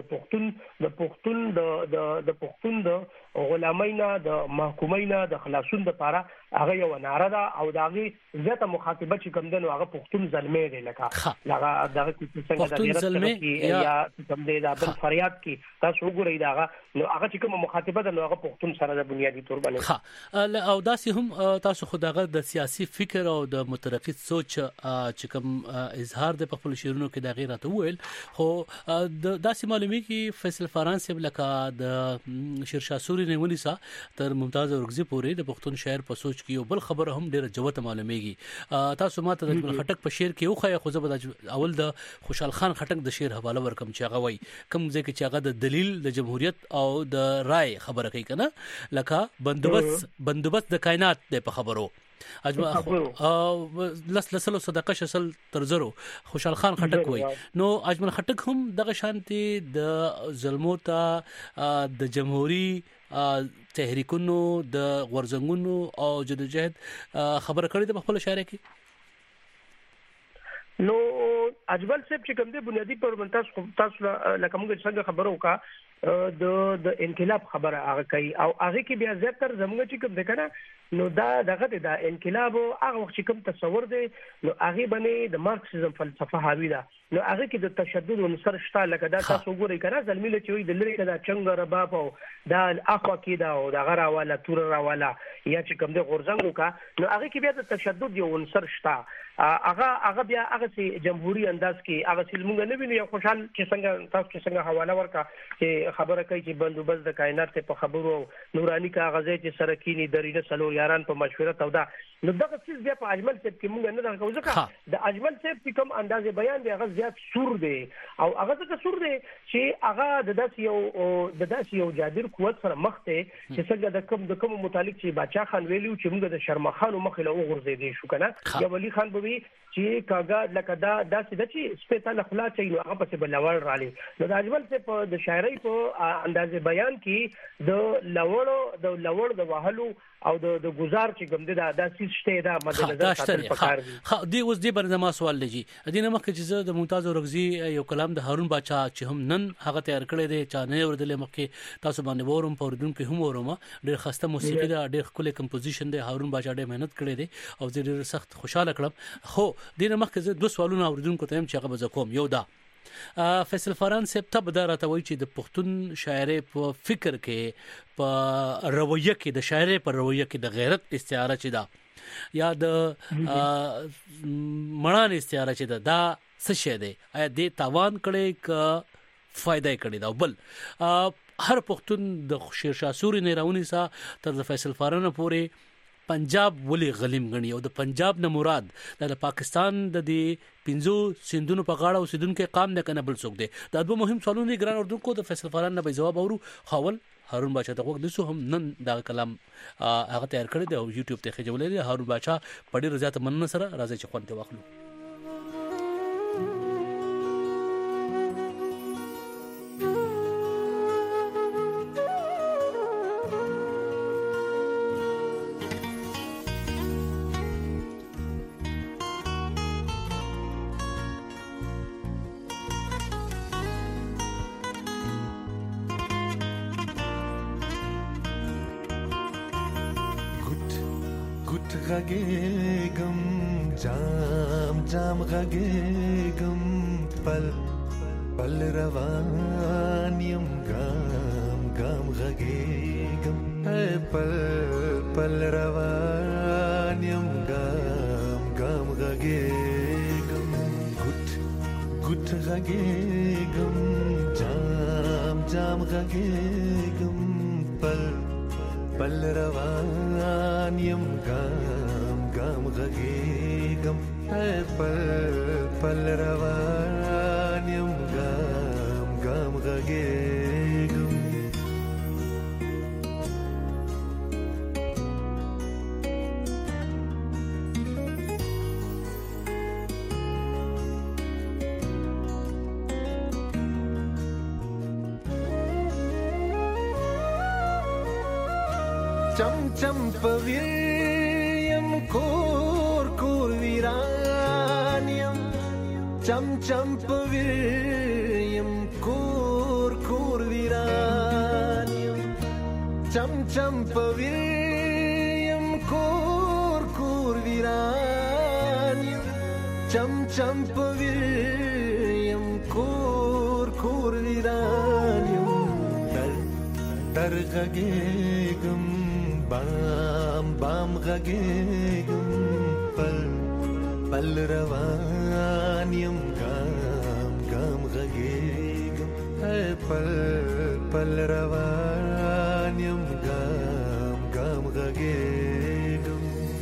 د پښتون د غلامینا د محکومینا د خلاصون لپاره هغه یو ناره ده او دغه ذاته مخاطبه چې کوم دی نو هغه پښتون زلمه دی لکه هغه دغه څنګه یا کوم دی دا بل فریاد کې تاسو وګورئ دا نو هغه چې کوم مخاطبه ده نو هغه پښتون سره د بنیادی تور باندې او داسې هم تاسو خداغه د سیاسي فکر او د مترقی سوچ چې کوم اظهار د خپل شعرونو کې د غیرت ویل خو د داسې معلومي کې فیصل فاران صاحب لکه د شیرشاه سوري نیولې سا تر ممتاز اورغزي پورې د پښتون شاعر په سوچ کې یو بل خبره هم ډیره جوته معلومیږي تاسو ماته د خټک په شعر کې یو خیا خو زبر اول د خوشحال خان خټک د شعر حواله ورکم چې هغه وای کوم ځکه چې هغه د دلیل د جمهوریت او د رائے خبره کوي کنه لکه بندوبست د کائنات د خبرو اجمل لسلو صدقه شسل ترزرو خوشحال خان خټک وای نو اجمل خټک هم دغه شانتي د ظلموتا د جمهوریت تحریکونو د غورځنګونو او جدوجہد خبره کړې د خپل شاعر کې نو اجمل صاحب چې کوم دی بنیادی پر تاسو لکه موږ څنګه خبرو کا د انقلاب خبره هغه کوي او هغه کې بیا زیاتره زموږ چې کوم دکنه نو دا دغه د انقلاب هغه وخت چې کوم تصور دی نو هغه باندې د مارکسیزم فلسفه حاوی ده نو هغه کې د تشدد عنصر شته لکه دا تاسو وګورئ کنه زلمیله چې وي د لری کدا څنګه رباب او دا اخوا کې دا او د غرا والا تور را والا یا چې کوم د غورځنګو کا نو هغه کې بیا د تشدد یو عنصر شته هغه بیا هغه سي جمهوریت انداز کې هغه سیل مونږ نه ویني خوشحال چې څنګه تاسو چې څنګه حواله ورکا چې خبره کوي چې بندوبست د کائنات په خبرو نورانی کاغذ چې سرکینی درینه سلو یاران په مشوره تودا نو دغه څه بیا په اجمل صاحب کې مونږ نه درکو ځکه د اجمل صاحب چې کوم اندازې بیان دی هغه زیات سور دی او هغه څه سور دی چې هغه د داس یو جادر قوت سره مخ ته چې څنګه د کوم متعلق چې بچا خان ویلو چې موږ د شرمخانو مخ له وګرځې دي شو کنه یا ولی خان بوي چې کاغه لکه دا داسې د چې سپېڅل خلا چې نو هغه په بلور رالي نو د اجمل صاحب د شاعرۍ په اندازې بیان کې د لوړ د وهلو او د گزار چې کوم د سیسټه دا مد نظر ساتل پکار دي. خو دی اوس دې باندې ما سوال لږی دینه مخکې چې زه د ممتاز اورغزي یو کلام د هارون باچا چې هم نن هغه تیار کړی دی چا نه اوردل مخکې تاسو باندې وروم پوردون کې هم وروم ډېر خسته موسیقي دا ډېر خپل کمپوزیشن دی هارون باچا ډېر مهنت کړی دی او ډېر سخت خوشاله کړم. خو دینه مخکې زه دوه سوالونه اوردونکو ته هم چې هغه به کوم. یو دا فیصل فران صاحب ته بداره ته وایي چې د پښتون شاعري په فکر کې په رویه کې د شاعري په رویه کې د غیرت استعاره چې دا یا د مړان استعاره چې دا څه شی دی آیا دې تاوان کړي ک فائدہ کړي دا بل هر پښتون د شیرشاه سوري نه راونی سا تر فیصل فران پورې پنجاب ولي غلیم غني او د پنجاب نه مراد د پاکستان د دې پنځو سندونو په غاړه او سندونکو قام نه کنه بل څوک دی. دا دوه مهم سوالونه ګران اردوونکو د فیصل فران نه به جواب اورو. خاول هارون باچا ته وګورئ هم نن دا کلام هغه تیار کړی دی او یوټیوب ته خجولې دی. هارون باچا په ډېر زیات مننه سره راځي چې خوند واخلو. غږېږم جام جام غږېږم پل پل روان یم ګام ګام غږېږم پل پل روان یم ګام ګام غږېږم ګوت ګوت غږېږم جام جام غږېږم پل پل روان یم ګام ګام غږېږم پل پل روان یم ګام ګام غږېږم چم چم پویم کور کور ویرانیم چم چم پویم کور کور ویرانیم چم چم پویم کور کور ویرانیم چم چم پویم کور کور ویرانیم در غږېږم بام بام غږېږم پل پل روان یم ګام ګام غږېږم پل پل روان یم ګام ګام غږېږم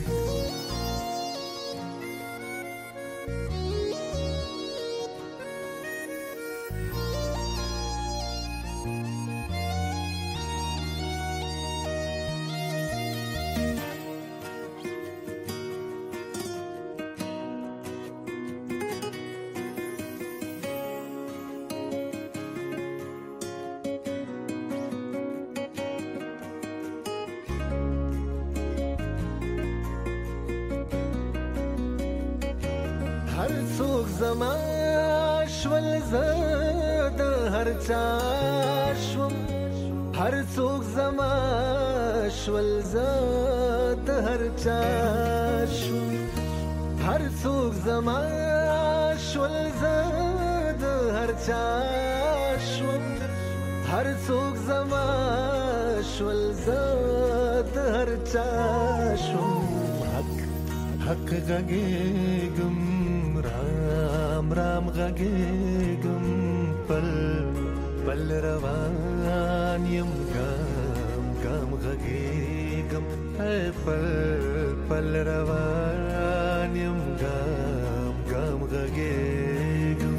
هر څوک زما شول زه د هر چا شوم هر څوک زما شول زه د هر چا شوم هر څوک زما شول زه د هر چا شوم هر څوک زما شول زه د هر چا شوم حق حق غږېږم رام رام غږېږم پل پل روان یم ګام ګام غږېږم پل پل روان یم ګام ګام غږېږم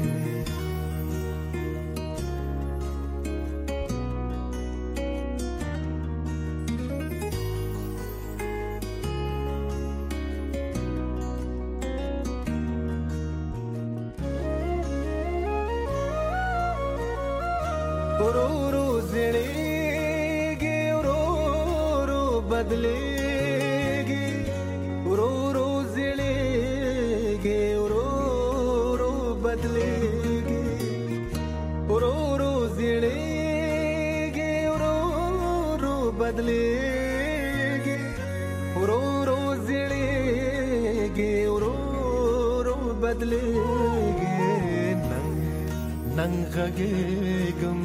ورو ورو زړېږي ورو ورو بدلېږي بدلېږي نن غږېږم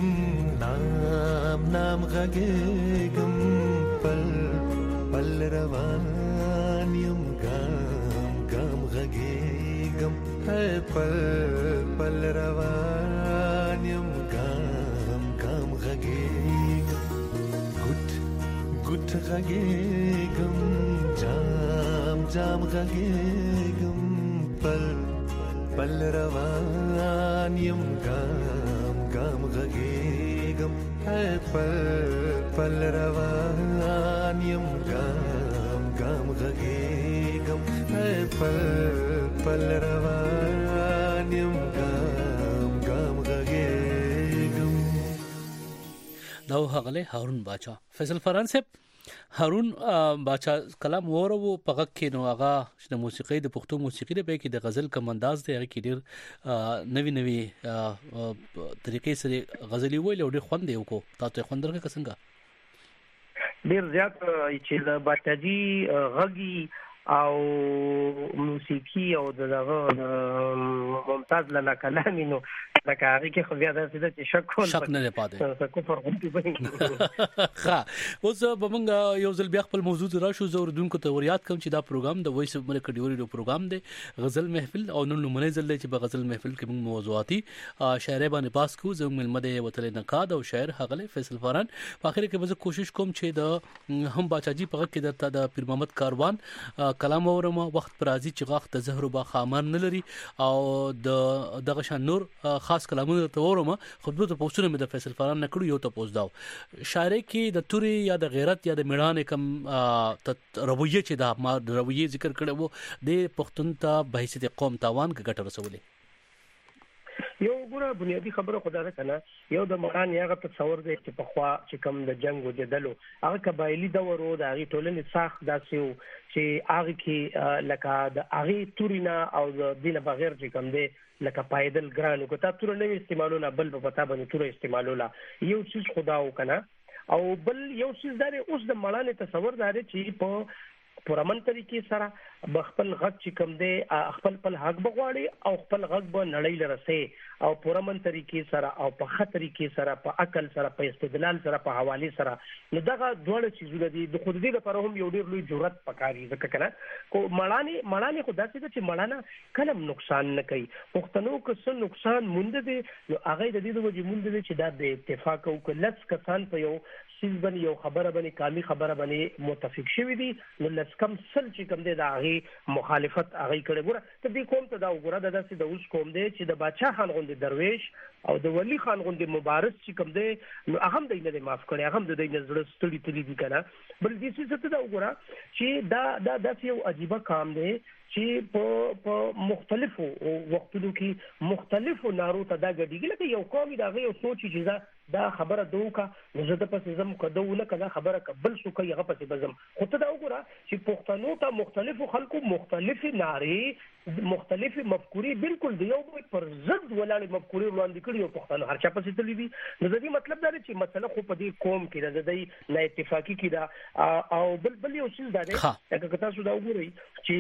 نام غږېږم پل روان یم ګام غږېږم پل روان یم ګام غږېږم ګوټ غږېږم جام غږېږم پل روان یم ګام غږېږم پل روان یم ګام غږېږم پل روان یم ګام غږېږم. دا هغه هارون باچا فیصل فرحان صاحب. هارون باچا کلام وورو په کې نو هغه د موسیقي د پښتو موسیقي د به کې د غزل کم انداز دی هغه کې ډیر نوی طریقې سره غزلي ویل او ډیر خوند دی کو تاسو خوند درکې څنګه ډیر زیات چې د باچاجي غږی او موسیقي او دغه ممتاز لاله کلامي نو لکه هغه کې خو بیا داسې چې شک نه پاتې څه کفر هم دی ښه اوس به موږ یو ځل بیا خپل موضوع راشو زوردونکو ته وریاد کوم چې دا پروګرام د وایس اف امریکا ډیوري پروګرام دی غزل محفل او نن لمنې ځل چې په غزل محفل کې موږ موضوعاتي شاعر باندې پاس کو زموږ ملمده وتل نقاد او شاعر هغه فیصل فرحان په اخر کې به کوشش کوم چې د هم باچاجي په کې درته د پیر محمد کاروان کلام اورم وخت پرازي چې غاخ ته زهر با خامر نه لري او دغه شان نور خاص کلامونه ته اورم خو د پوسټونه مې د فیصل فرحان نکړو یو ته پوس داو شاعر کې د توري یا د غیرت یا د میړانه کم رویه چې دا ما رویه ذکر کړو د پښتون ته بحثیت قوم تاوان کې ګټه رسولې. یو ګوره بنیادی خبره خدای ده کنه یو د مکان یغه تصور دی چې په خوا چې کم د جنگ او جدلو هغه قبایلی دور او د هغه ټولنې ساخ داسې چې هغه کې لکه د هغه تورینا او د دینه بغیر چې کم دی لکه پایدل ګرانو کو تا تور نه استعمالونه بل په پتا باندې تور استعمالوله یو څه خداو کنه او بل یو څه داري اوس د مړانه تصور داري چې په پرمن طریقې سره بخپل غږ چې کم دی خپل حق بغواړي او خپل غږ به نړۍ لرسه او پرمن طریقې سره او په خطر طریقې سره په عقل سره په استدلال سره په حواله سره نو دغه دوه چیزونه دي د خود دې لپاره هم یو ډیر لوی جرأت پکاري ځکه کنه کو مړانه خو داسې چې مړانه کلم نقصان نه کوي پښتنو کو څه نقصان مونږ دي نو هغه د دې د وجې مونږ دي چې دا به اتفاق او کلس کسان په یو سیز باندې یو خبره باندې کامی خبره باندې متفق شوی دي نو لسکم سل چې کوم دي دا هغه مخالفت هغه کړي ګوره ته دې کوم ته دا وګوره د داسې د اوس کوم دي چې د بادشاہ خان غوندي درویش او د ولی خان غوندي مبارز چې کوم دي نو هغه د نه معاف کړي هغه د دې نظر ستړي تللی دي کنه بل دې څه ته دا وګوره چې دا داسې یو عجیب کام دی چې په مختلفو وختونو کې مختلفو نارو ته دا غډیږي لکه یو قوم دا یو سوچ چې دا خبره دوکا زه د پسې زم کدو نه کدا خبره قبل شو کوي هغه پسې بزم خو ته دا وګوره چې پښتنو ته مختلفو خلکو مختلفي ناري مختلفي مفکوري بالکل دی یو پر ضد ولاړ مفکوري وړاندې کړي او پښتنو هر چا پسې تللی دي نو د دې مطلب دا چې مسله خو په دې قوم کې د دې نه اتفاقی کې دا او بل یو څه دا دی چې تاسو دا وګورئ چې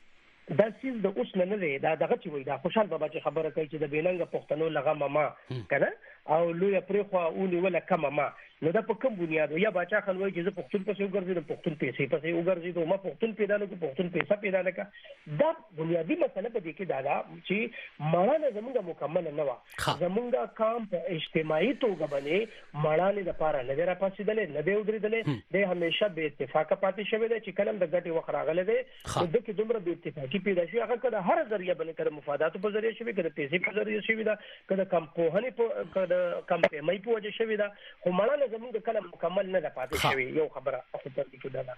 دا سیز د اوس نه دی دا دغه چې وای دا خوشحال بابا چې خبره کوي چې د بیلنګ پښتنو لغه ماما کنه او لوی پرې خو اونې ولا کما ما نو دا په کوم بنیاد یا بچا خان وای چې زه پښتون پسې وګرځم پښتون پیسې پسې وګرځم ما پښتون پیدا نه کو پښتون پیسې پیدا نه کا دا بنیادی مسله په دې کې دا چې مړانه زموږه مکمل نه و زموږه کام په اجتماعي توګه باندې مړانه د پاره نه را پاسېدل نه دی ودرېدل د همیشه به اتفاق پاتې شوی دی چې کلم د ګټي وخراغله دی د کې دومره به اتفاقی پیدا شي هغه کله هر ذریعہ باندې کړه مفادات په ذریعہ شوی کړه پیسې په ذریعہ شوی دا کله کم کوهنه په کم پیمای په وجه شوی دا خو مړانه زموږ کلم مکمل نه پاتې شوی یو خبره اخو تر کې دا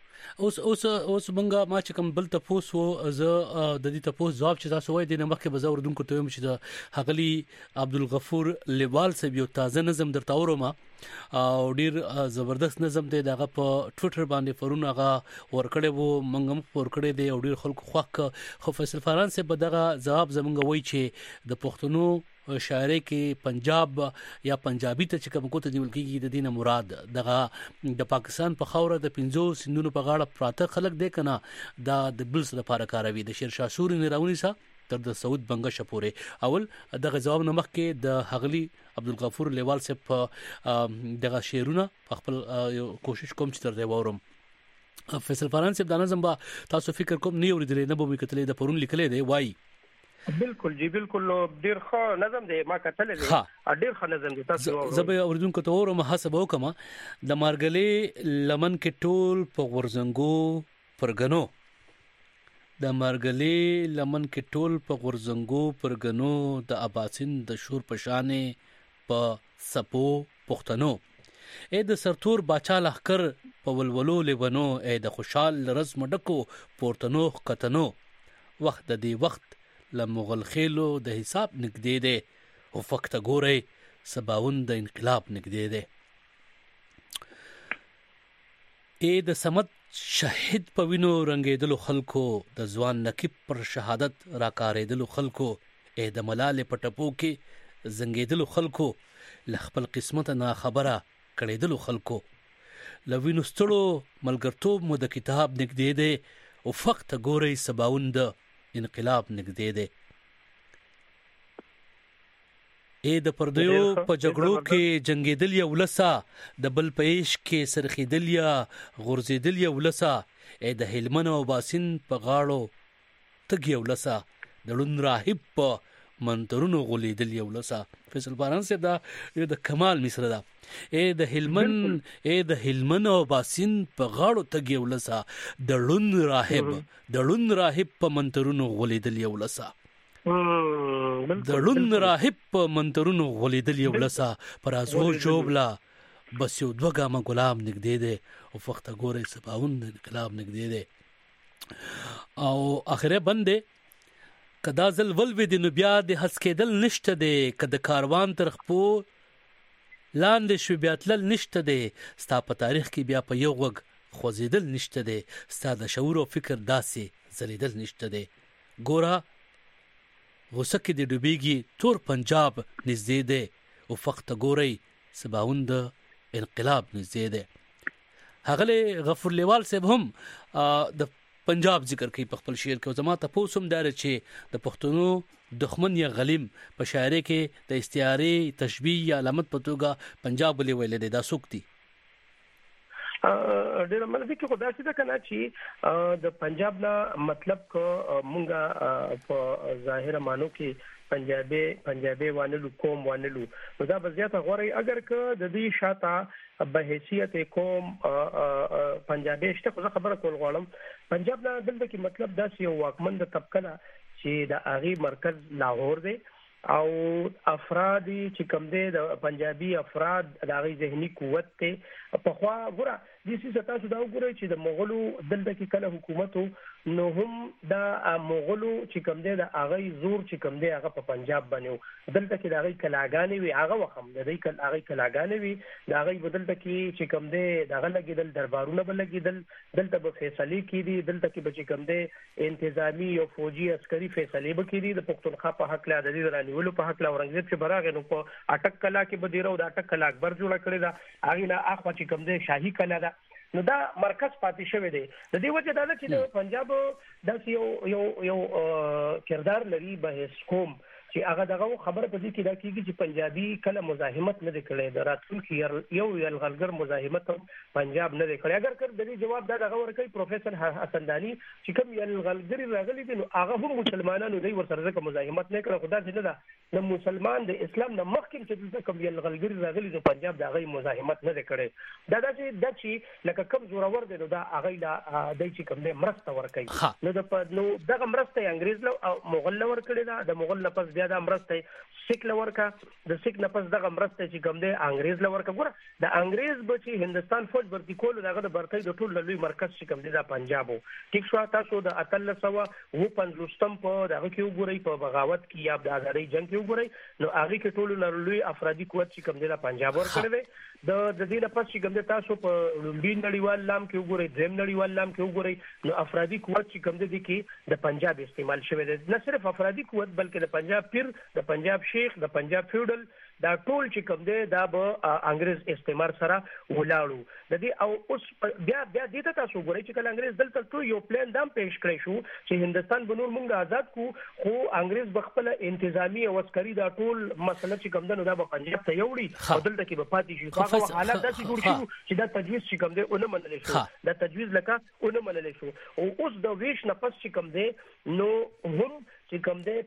اوس منګه ما چې کوم بل تاسو زه د دې تاسو جواب چې تاسو وایي د مخکې بزاور دونکو ته چې د حغلی عبدالغفور لیوال صاحب یو تازه نظم درته اورم او ډیر زبردست نظم دی دغه په ټوئیټر باندې پرون هغه ورکړې وو منګم ورکړې دی او ډیر خلکو خوښ خو فیصل فرحان صاحب دغه جواب زمونږ وایي چې د پښتنو شاعری کې پنجاب یا پنجابي ته چې کوم کوته نیول کېږي د دینه مراد دغه د پاکستان په خوره د 50 سندونو په غاړه پراته خلک دی کنه دا د بل څه لپاره کاروي د شیر شاه سوري نه راونی سا تر د سعود بنگش پورې. اول دغه جواب نمخ کې د حغلی عبدالغفور لیوال صاحب دغه شعرونه خپل کوشش کوم چې تر دی وورم. فیصل فرانس صاحب دا نظم با تاسو فکر کوم نه اوریدلې نه به کتلې د پرون لیکلې دی وای. بالکل جی بالکل ډیر ښه نظم دی ما کتلې دی ډیر ښه نظم دی تاسو زبې اوریدونکو ته اورم حساب وکما د مارګلې لمن کې ټول په غورزنګو پرګنو د مارګلې لمن کې ټول په غورزنګو پرګنو د اباسین د شور پشانې په سپو پختنو اې د سرتور باچا لخر په ولولو لبنو اې د خوشحال رزم ډکو پورتنو قطنو وخت د دې وخت لمغل خېلو د حساب نګدې ده او فقط ګورې سباون د انقلاب نګدې ده. اې د سمت شهید په وینو رنگېدلو خلکو د ځوان نقیب پر شهادت راکارېدلو خلکو اې د ملال پټپو کې زنګېدلو خلکو لخپل قسمت نه خبره کړېدلو خلکو لوینو ستړو ملګرتوب مو د کتاب نګدې ده او فقط ګورې سباون د انقلاب نګدې ده. اې د پردیو په جګړو کې جنگیدل یا ولسا د بل پېش کې سرخیدل یا غورځیدل یا ولسا اې د هلمن او باسین په غاړو تګ یا ولسا د لون راهب په منترونو غلیدل یا ولسا. فیصل باران صاحب دا د کمال مصر ده. اې د هلمن او باسین په غاړو تګ یا ولسا د لون راهب په منترونو غلیدل یا ولسا د لون راهب په منترونو غلیدل یو لسا پر ازو جوبلا بس یو دوه ګامه غلام نګدې ده او فخته ګورې سباون د انقلاب نګدې ده او اخره بندې کدا زل ول وې د نو بیا د حس کېدل نشته ده کدا کاروان تر خپو لاندې شو بیا تل نشته ده ستا په تاریخ کې بیا په یو وګ خوځیدل نشته ده ستا د شعور او فکر داسې زلیدل نشته ده ګورا غوسه کې د ډوبېږي تور پنجاب نږدې ده او فقط ګورئ سباون د انقلاب نږدې ده. هغه غفور لیوال صاحب هم د پنجاب ذکر کوي په خپل شعر کې. زما ته پوسم دار چې د پښتنو دښمن یا غلیم په شاعري کې د استعارې تشبیه یا علامت په توګه پنجاب ولې ویل دي دا سوکتي ډېر مله کې خدای څه کنه چې د پنجاب نه مطلب کو مونږه په ظاهر مانو کې پنجابي وانلو قوم وانلو دا بزیاته غوري اگر که د دې شاته به حیثیت قوم پنجابي شته خو خبره کول غواړم. پنجاب نه دلته کې مطلب داس یو واکمن د طبقه چې د اغي مرکز لاهور دی او افراد چې کوم دي د پنجابي افراد د اغي ذهني قوت ته په خوا ګره د سیاسي تاسو دا وګورئ چې د مغولو دلته کې کله حکومتو نو هم د مغولو چې کوم دي د اغي زور چې کوم دي هغه په پنجاب باندې دلته کې د اغي کلاګانې وي هغه وخم د دې اغي کلاګانې وي د اغي بدلته کې چې کوم دي دغه لګیدل دربارونه بلګیدل دلته به فیصله کیدي دلته کې به چې کوم دي انتظامی او فوجي عسکري فیصله به کیدي د پښتونخوا په حق لا د دې ولو په حق لا اورنګزیب چې براغه نو په اٹک کلا کې بدیرو د اٹک کلا اکبر جوړ کړی دا اغه نه اخوا چې کوم دي شاهي کلا دا نو دا مرکز پاتې شوی دی. د دې وجه دا چې د پنجاب د یو کردار لري به کوم چې هغه دغه خبره په دې کې دا کیږي چې پنجابي کله مزاحمت نه کړي د راتلونکي یو یلغلګر مزاحمت پنجاب نه کړي. اگر کړ د دې جواب دا دغه ورکړي پروفیسور حسن دانی چې کوم یلغلګر راغلي دي نو هغه هم مسلمانانو دی ورسره کوم مزاحمت نه کړي خدای دې نه د مسلمان د اسلام نه مخکې چې کوم یلغلګر راغلي د پنجاب د هغه مزاحمت نه کړي دا چې لکه کوم زورور دی نو دا هغه د چې کوم دې مرسته ورکړي نو دغه مرسته انګريز له او مغول له ورکړي دا د مغول لپس بیا د مرسته سیک لورکا د سیک نه پس دغه مرسته چې کوم دی انګريز لورکا ګوره د انګريز بچي هندستان فوج برتی کول دغه د برتۍ د ټول لوی مرکز چې کوم دی د پنجابو ټیک شو تاسو د اتل سوا و پنځوستم په دغه کې وګورئ په بغاوت کې یا د آزادۍ جنگ کې وګورئ نو هغه کې ټول لوی افرادي قوت چې کوم دی د پنجاب ور کړی دی د دې نه پس چې کوم دی تاسو په لومبي نړیوال لام کې وګورئ دریم نړیوال لام کې وګورئ نو افرادي قوت چې کوم دی کې د پنجاب استعمال شوی دی نه صرف افرادي قوت بلکې د پنجاب پیر د پنجاب شیخ د پنجاب فیوډل دا ټول چې کوم دی دا به انګريز استعمار سره ولاړو د دې او اوس بیا دې ته تاسو ګورئ چې کله انګريز دلته ټول یو پلان دام پېښ کړی شو چې هندستان بنور موږ آزاد کو خو انګريز بخپل انتظامی او عسکري دا ټول مسله چې کوم دی نو دا به پنجاب ته یوړي او دلته کې به پاتې شي خو حالات داسې جوړ شي چې دا تجویز چې کوم دی اونه منل شو دا تجویز لکه اونه منل شو او اوس د ویش نفس چې کوم دی نو هم چې کوم دی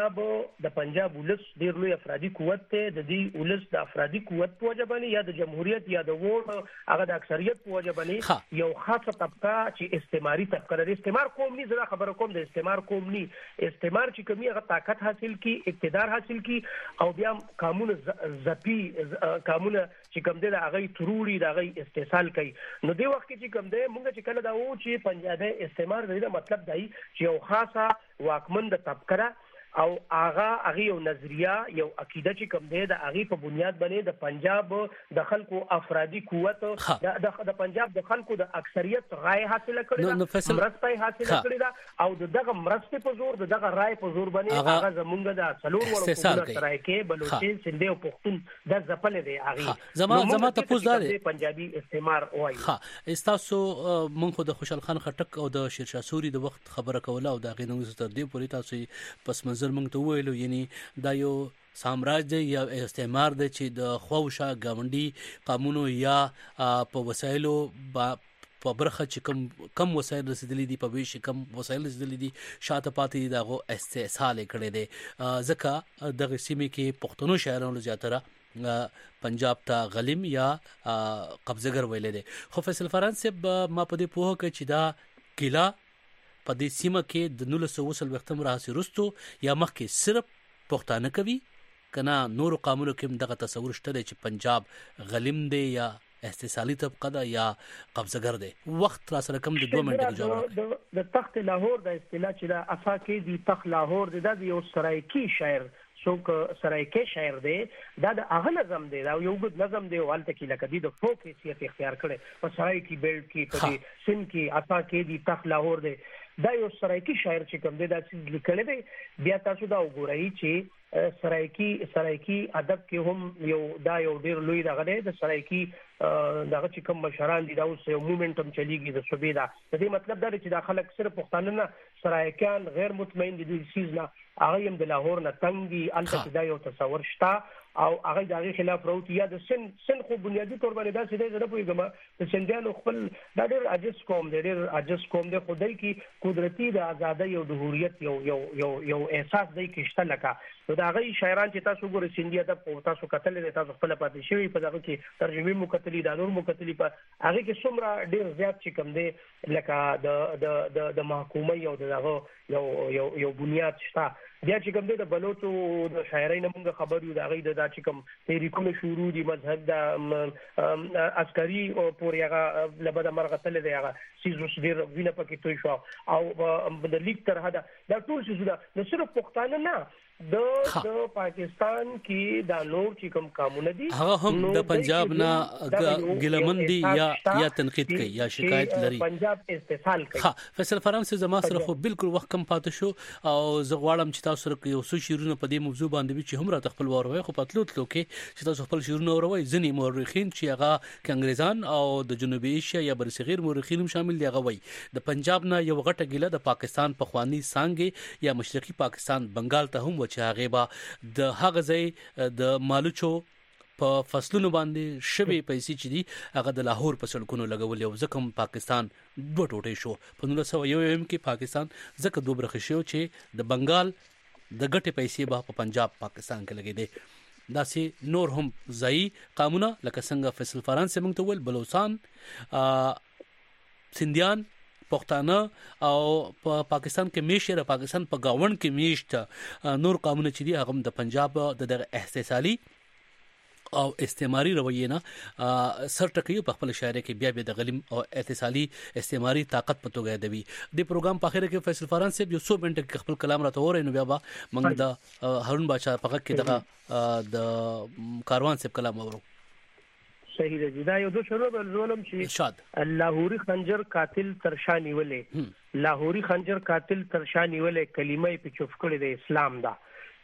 د پنجاب ولس ډېر لوی افرادي قوت ته د دې ولس د افرادي قوت په وجه باندې یا د جمهوریت یا د ووټ هغه د اکثریت په وجه باندې یو خاصه طبقه چې استعماري طبقه لري استعمار قوم نه زړه خبره کوم د استعمار قوم نه استعمار چې کومي هغه طاقت حاصل کی اقتدار حاصل کی او بیا قانون زپی قانون چې کوم دی هغه تروړي د هغه استحصال کوي نو دی وخت چې کوم دی موږ چې کله دا و چې پنجابي استعمار د مطلب دی چې یو خاصه واکمن د طبقه او هغه یو نظریه یو عقیده چې کوم دی د هغه په بنیاد باندې د پنجاب د خلکو افرادي قوت د پنجاب د خلکو د اکثریت رائے حاصله کړې ده مرسته حاصله کړې ده او دغه مرسته په زور دغه رائے په زور باندې هغه زمونږ د څلور ورکو سرایکي بلوچستان سندھ او پښتون د ځپل دی هغه زما تاسو دا پنجابي استعمار وایي استاسو مونږ خو د خوشحال خان خټک او د شیرشاه سوري د وخت خبره کوله او د غینو تر دې پورې تاسو پس منظر مونږ ته ویلو یعنی دا یو سامراج دی یا استعمار دی چې د خوښه غونډي قانونو یا په وسایلو په برخه چې کم وسایل رسیدلې دي په ویش کم وسایل رسیدلې دي شاته پاتې دغه استحصال کړي دي ځکه د سیمې کې پښتنو شاعرانو زیاتره پنجاب ته غلیم یا قبضګر ویل دي خو فیصل فرانس ما په دې پوهه کې چې دا کلا په دې سیمه کې د 1920 وختم راځي رستو یا مخکې صرف پښتانه کوي کنا نور قانونو کې دغه تصور شته چې پنجاب غلیم دی یا استحصالي طبقه ده یا قبضګر دی وخت را سره کم د 2 منټه جوړه د تخت لاهور د اصطلاح چې د افاقي دی تخت لاهور د یو سرایکی شاعر څوک سرایکی شاعر دی دا د هغه نظم دی دا یو ګډ نظم دی ولته کې لکه د فوک حیثیت اختیار کړي په سرایکی بیلټ کې په سن کې افاقي دی تخت لاهور دی دا یو سرایکی شاعر چې کوم دی دا چې لیکل دی بیا تاسو دا وګورئ چې سرایکی ادب کې هم یو ډیر لوی دغه دی د سرایکی دغه چې کوم مشران دي دا اوس یو موومېنټم چلیږي د صوبې دا د دې مطلب دا چې دا خلک صرف پښتانه نه سرایکان غیر مطمئن دي د سیز نه هغه هم د لاهور نه تنګ دي البته دا یو تصور شته او هغه دغه خلاف راوتی یا د سن خو بنیادی تور باندې دا سیده زړه پویګم د سندیانو خپل دا ډېر عجز قوم دی خدای کی قدرتی د ازادۍ او د حریت یو احساس دی کېشته لکه نو دا غي شاعران چې تاسو ګورئ سندي ادب په تاسو کتلې تاسو خپل پاتې شوی په دغه کې ترجمه مو کتلې دا نور مو کتلې په هغه کې څومره ډېر زیات چې کوم دی لکه د محکومه یو دغه یو بنیاد شته بیا چې کوم د بلوچو د شاعرانو موږ خبر یو دا غي د چې کوم تحریکونو شروع دي مذهب د عسکري او پورې هغه لبد مرغه تل دی هغه سیزو ډیر وینه پکې توي شو او د لیک تر هدا دا ټول څه دا صرف پښتانه نه د پاکستان کې د نور چې کوم قانون دي هغه هم د پنجاب نه ګلمن دي یا تنقید کوي یا شکایت لري پنجاب استحصال کوي فیصل فرانس زما سره خو بالکل وخت کم پاتې شو او زه غواړم چې تاسو سره یو څو شیرونه په دې موضوع باندې چې هم را خپل وروي خو پتلو تلو کې چې تاسو خپل شیرونه وروي ځنی مورخین چې هغه انګریزان او د جنوبي ایشیا یا برصغیر مورخین هم شامل دي هغه وای د پنجاب نه یو غټه ګیله د پاکستان په خواني سانګي یا مشرقي پاکستان بنگال ته هم چې هغه با د هغه ځای د مالوچو په فصلونو باندې شوي پیسې چې دي هغه د لاهور په سړکونو لګول او ځکه پاکستان دوه ټوټې شو په 1901 کې پاکستان ځکه دوه برخې شو چې د بنگال د ګټې پیسې په پنجاب پاکستان کې لګې دي داسې نور هم ځای قانونا لکه څنګه فیصل فرانس موږ ته ول بلوچستان سندیان پښتانه او په پاکستان کې میشته د پاکستان په گاوند کې میشته نور قانون چې دی هغه د پنجاب د احتسالي او استعماري رویه نه سر ټکیو په خپل شاعري کې بیا د غلیم او احتسالي استعماري طاقت په توګه دی د پروګرام په اخر کې فیصل فرانس یو 100 منټه کې خپل کلام راته وره نو بیا موږ د هارون بادشاہ په کې دغه د کاروان سپ کلام اورو صحیح دی دا یو د شروع ولوم چې لاهوري خنجر قاتل ترشانی ولې لاهوري خنجر قاتل ترشانی ولې کلمه په چوف کړی د اسلام دا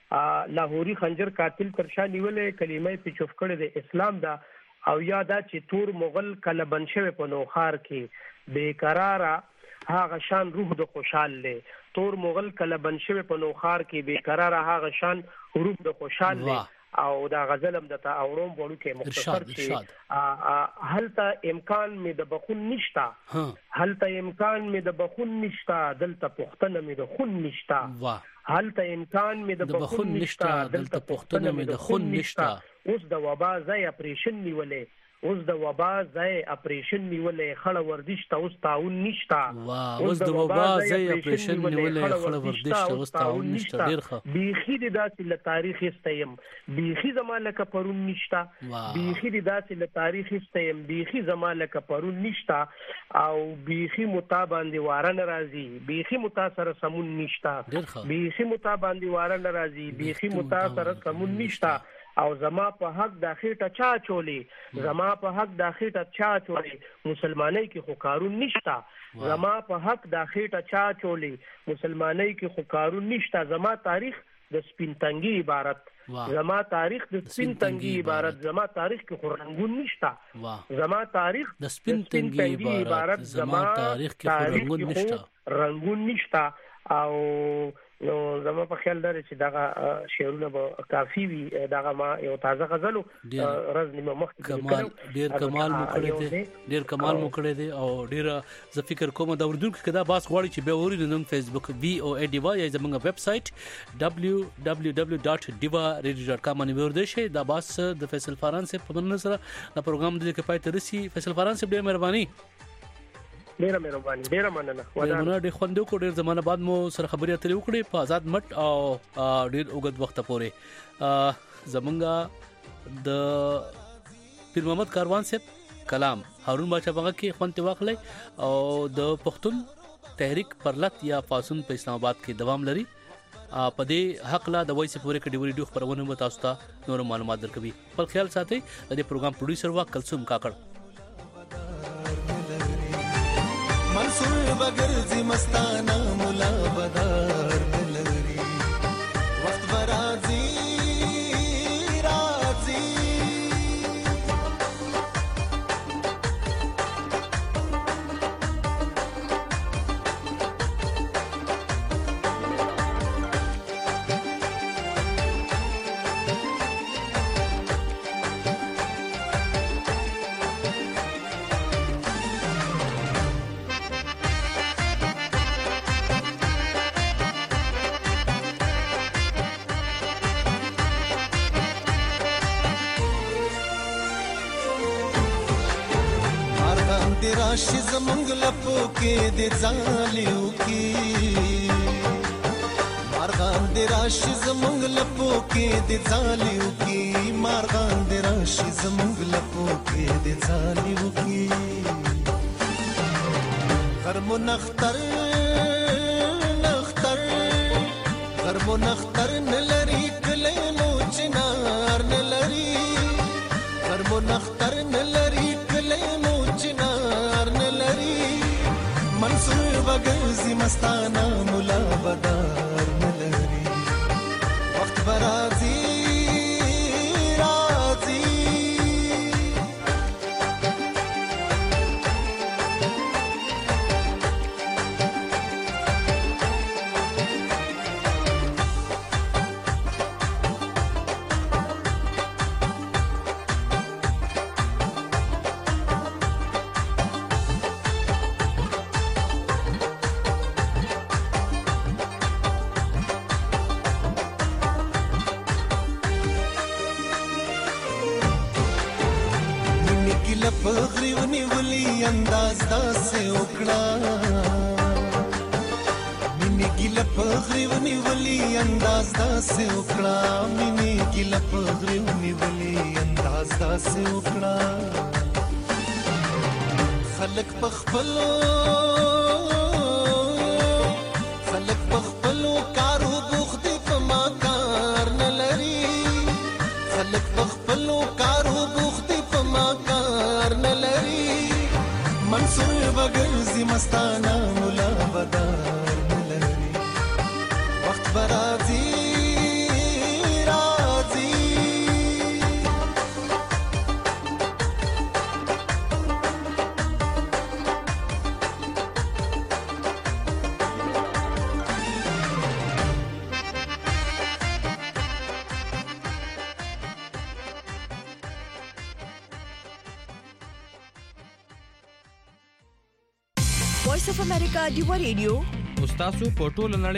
لاهوري خنجر قاتل تر شا نیولې کلمه په چوف کړه د اسلام دا او یادا چې تور مغل کله بنشوي په نوخار کې بیقراره هغه شان روح د خوشحال له تور مغل کله بنشوي په نوخار کې بیقراره هغه شان روح د خوشحال له او دا غزلم د تا اورم بولو کې مختصر چې هلته امکان می د بخون نشتا هلته امکان می د بخون نشتا دلته پختنه می د خون نشتا هلته امکان می د بخون نشتا دلته پختنه می د خون نشتا اوس د وبا ځای اپریشن نیولې اوس د وبا ځای اپریشن نیولې خړه ورزش ته اوس تعاون نشتا اوس د وبا ځای اپریشن نیولې خړه ورزش ته اوس تعاون نشتا ډیر ښه بیخي د داسې له تاریخ استیم بیخي زمانه کا پرون نشتا بیخي د داسې له تاریخ استیم بیخي زمانه کا پرون نشتا او بیخي متاباندې واره ناراضي بیخي متاثر سمون نشتا بیخي متاباندې واره ناراضي بیخي متاثر سمون نشتا او زما په حق د خېټه چا چولې زما په حق د خېټه چا چولې مسلمانۍ کې خو کارون نشتا زما په حق د خېټه چا چولې مسلمانۍ کې خو کارون نشتا زما تاریخ د سپینتنګي عبارت زما تاریخ د سپینتنګي عبارت زما تاریخ کې خو رنگون نشتا زما تاریخ د سپینتنګي عبارت زما تاریخ کې خو رنگون نشتا او نو زما په خیال لري چې دغه شعرونه به کافي وي دغه ما یو تازه غزلو رز نیمه مخ کمال ډیر کمال مو کړی دی او ډیر ز فکر کوم دا اردو کې دا باس غواړي چې به اوري نن فیسبوک VOA Diva یا زموږ ویب سټ www.divaradio.com باندې ورده شي دا باس د فیصل فاران سے په من سره دا پروګرام د کې پای ته رسي فیصل فاران سے ډیر مهرباني ډیره مننه ودانه ډیر خوندو کو ډیر زمانه بعد مو سره خبرې اترې وکړې په آزاد مټ او ډیر اوږد وخت پورې زمونږه د پیر محمد کاروان صاحب کلام هارون بادشاہ بغا کې خوانته واخلې او د پښتون تحریک پرلط یا پاسون په اسلام آباد کې دوام لري په دې حق لا د وایس پورې کې ډیوري ډو خبرونه مو تاسو ته نور معلومات درکوي په خیال ساتي د دې پروګرام پروډوسر وا کلثوم کاکړ منصور بغرزی مستانه مولا بدار دلری وقت برازی رازی راشي زمونږ لپو کې د ځالیو کې مارغان د راشي زمونږ لپو کې د ځالیو کې مارغان د راشي زمونږ لپو کې د ځالیو کې غرمو نختر غرمو نختر نلري کله مو چنار نلري غرمو نختر نلري کله مو چنار نلري منصور بغرزی مستانه مولا بدار نلري وخت برازي پغری ونیولی انداز داسې وکړه مینې ګیله پغری ونیولی انداز داسې وکړه مینې ګیله پغری ونیولی انداز داسې وکړه خلک پخپلو کارو بوخت په ما کار نه لري خلک پخپلو کارو بوخت په ما منصور بغرزی مستانه مولا بدار نلري وخت برازي وایس اف امریکا دی ریډیو استاسو په ټوله نړۍ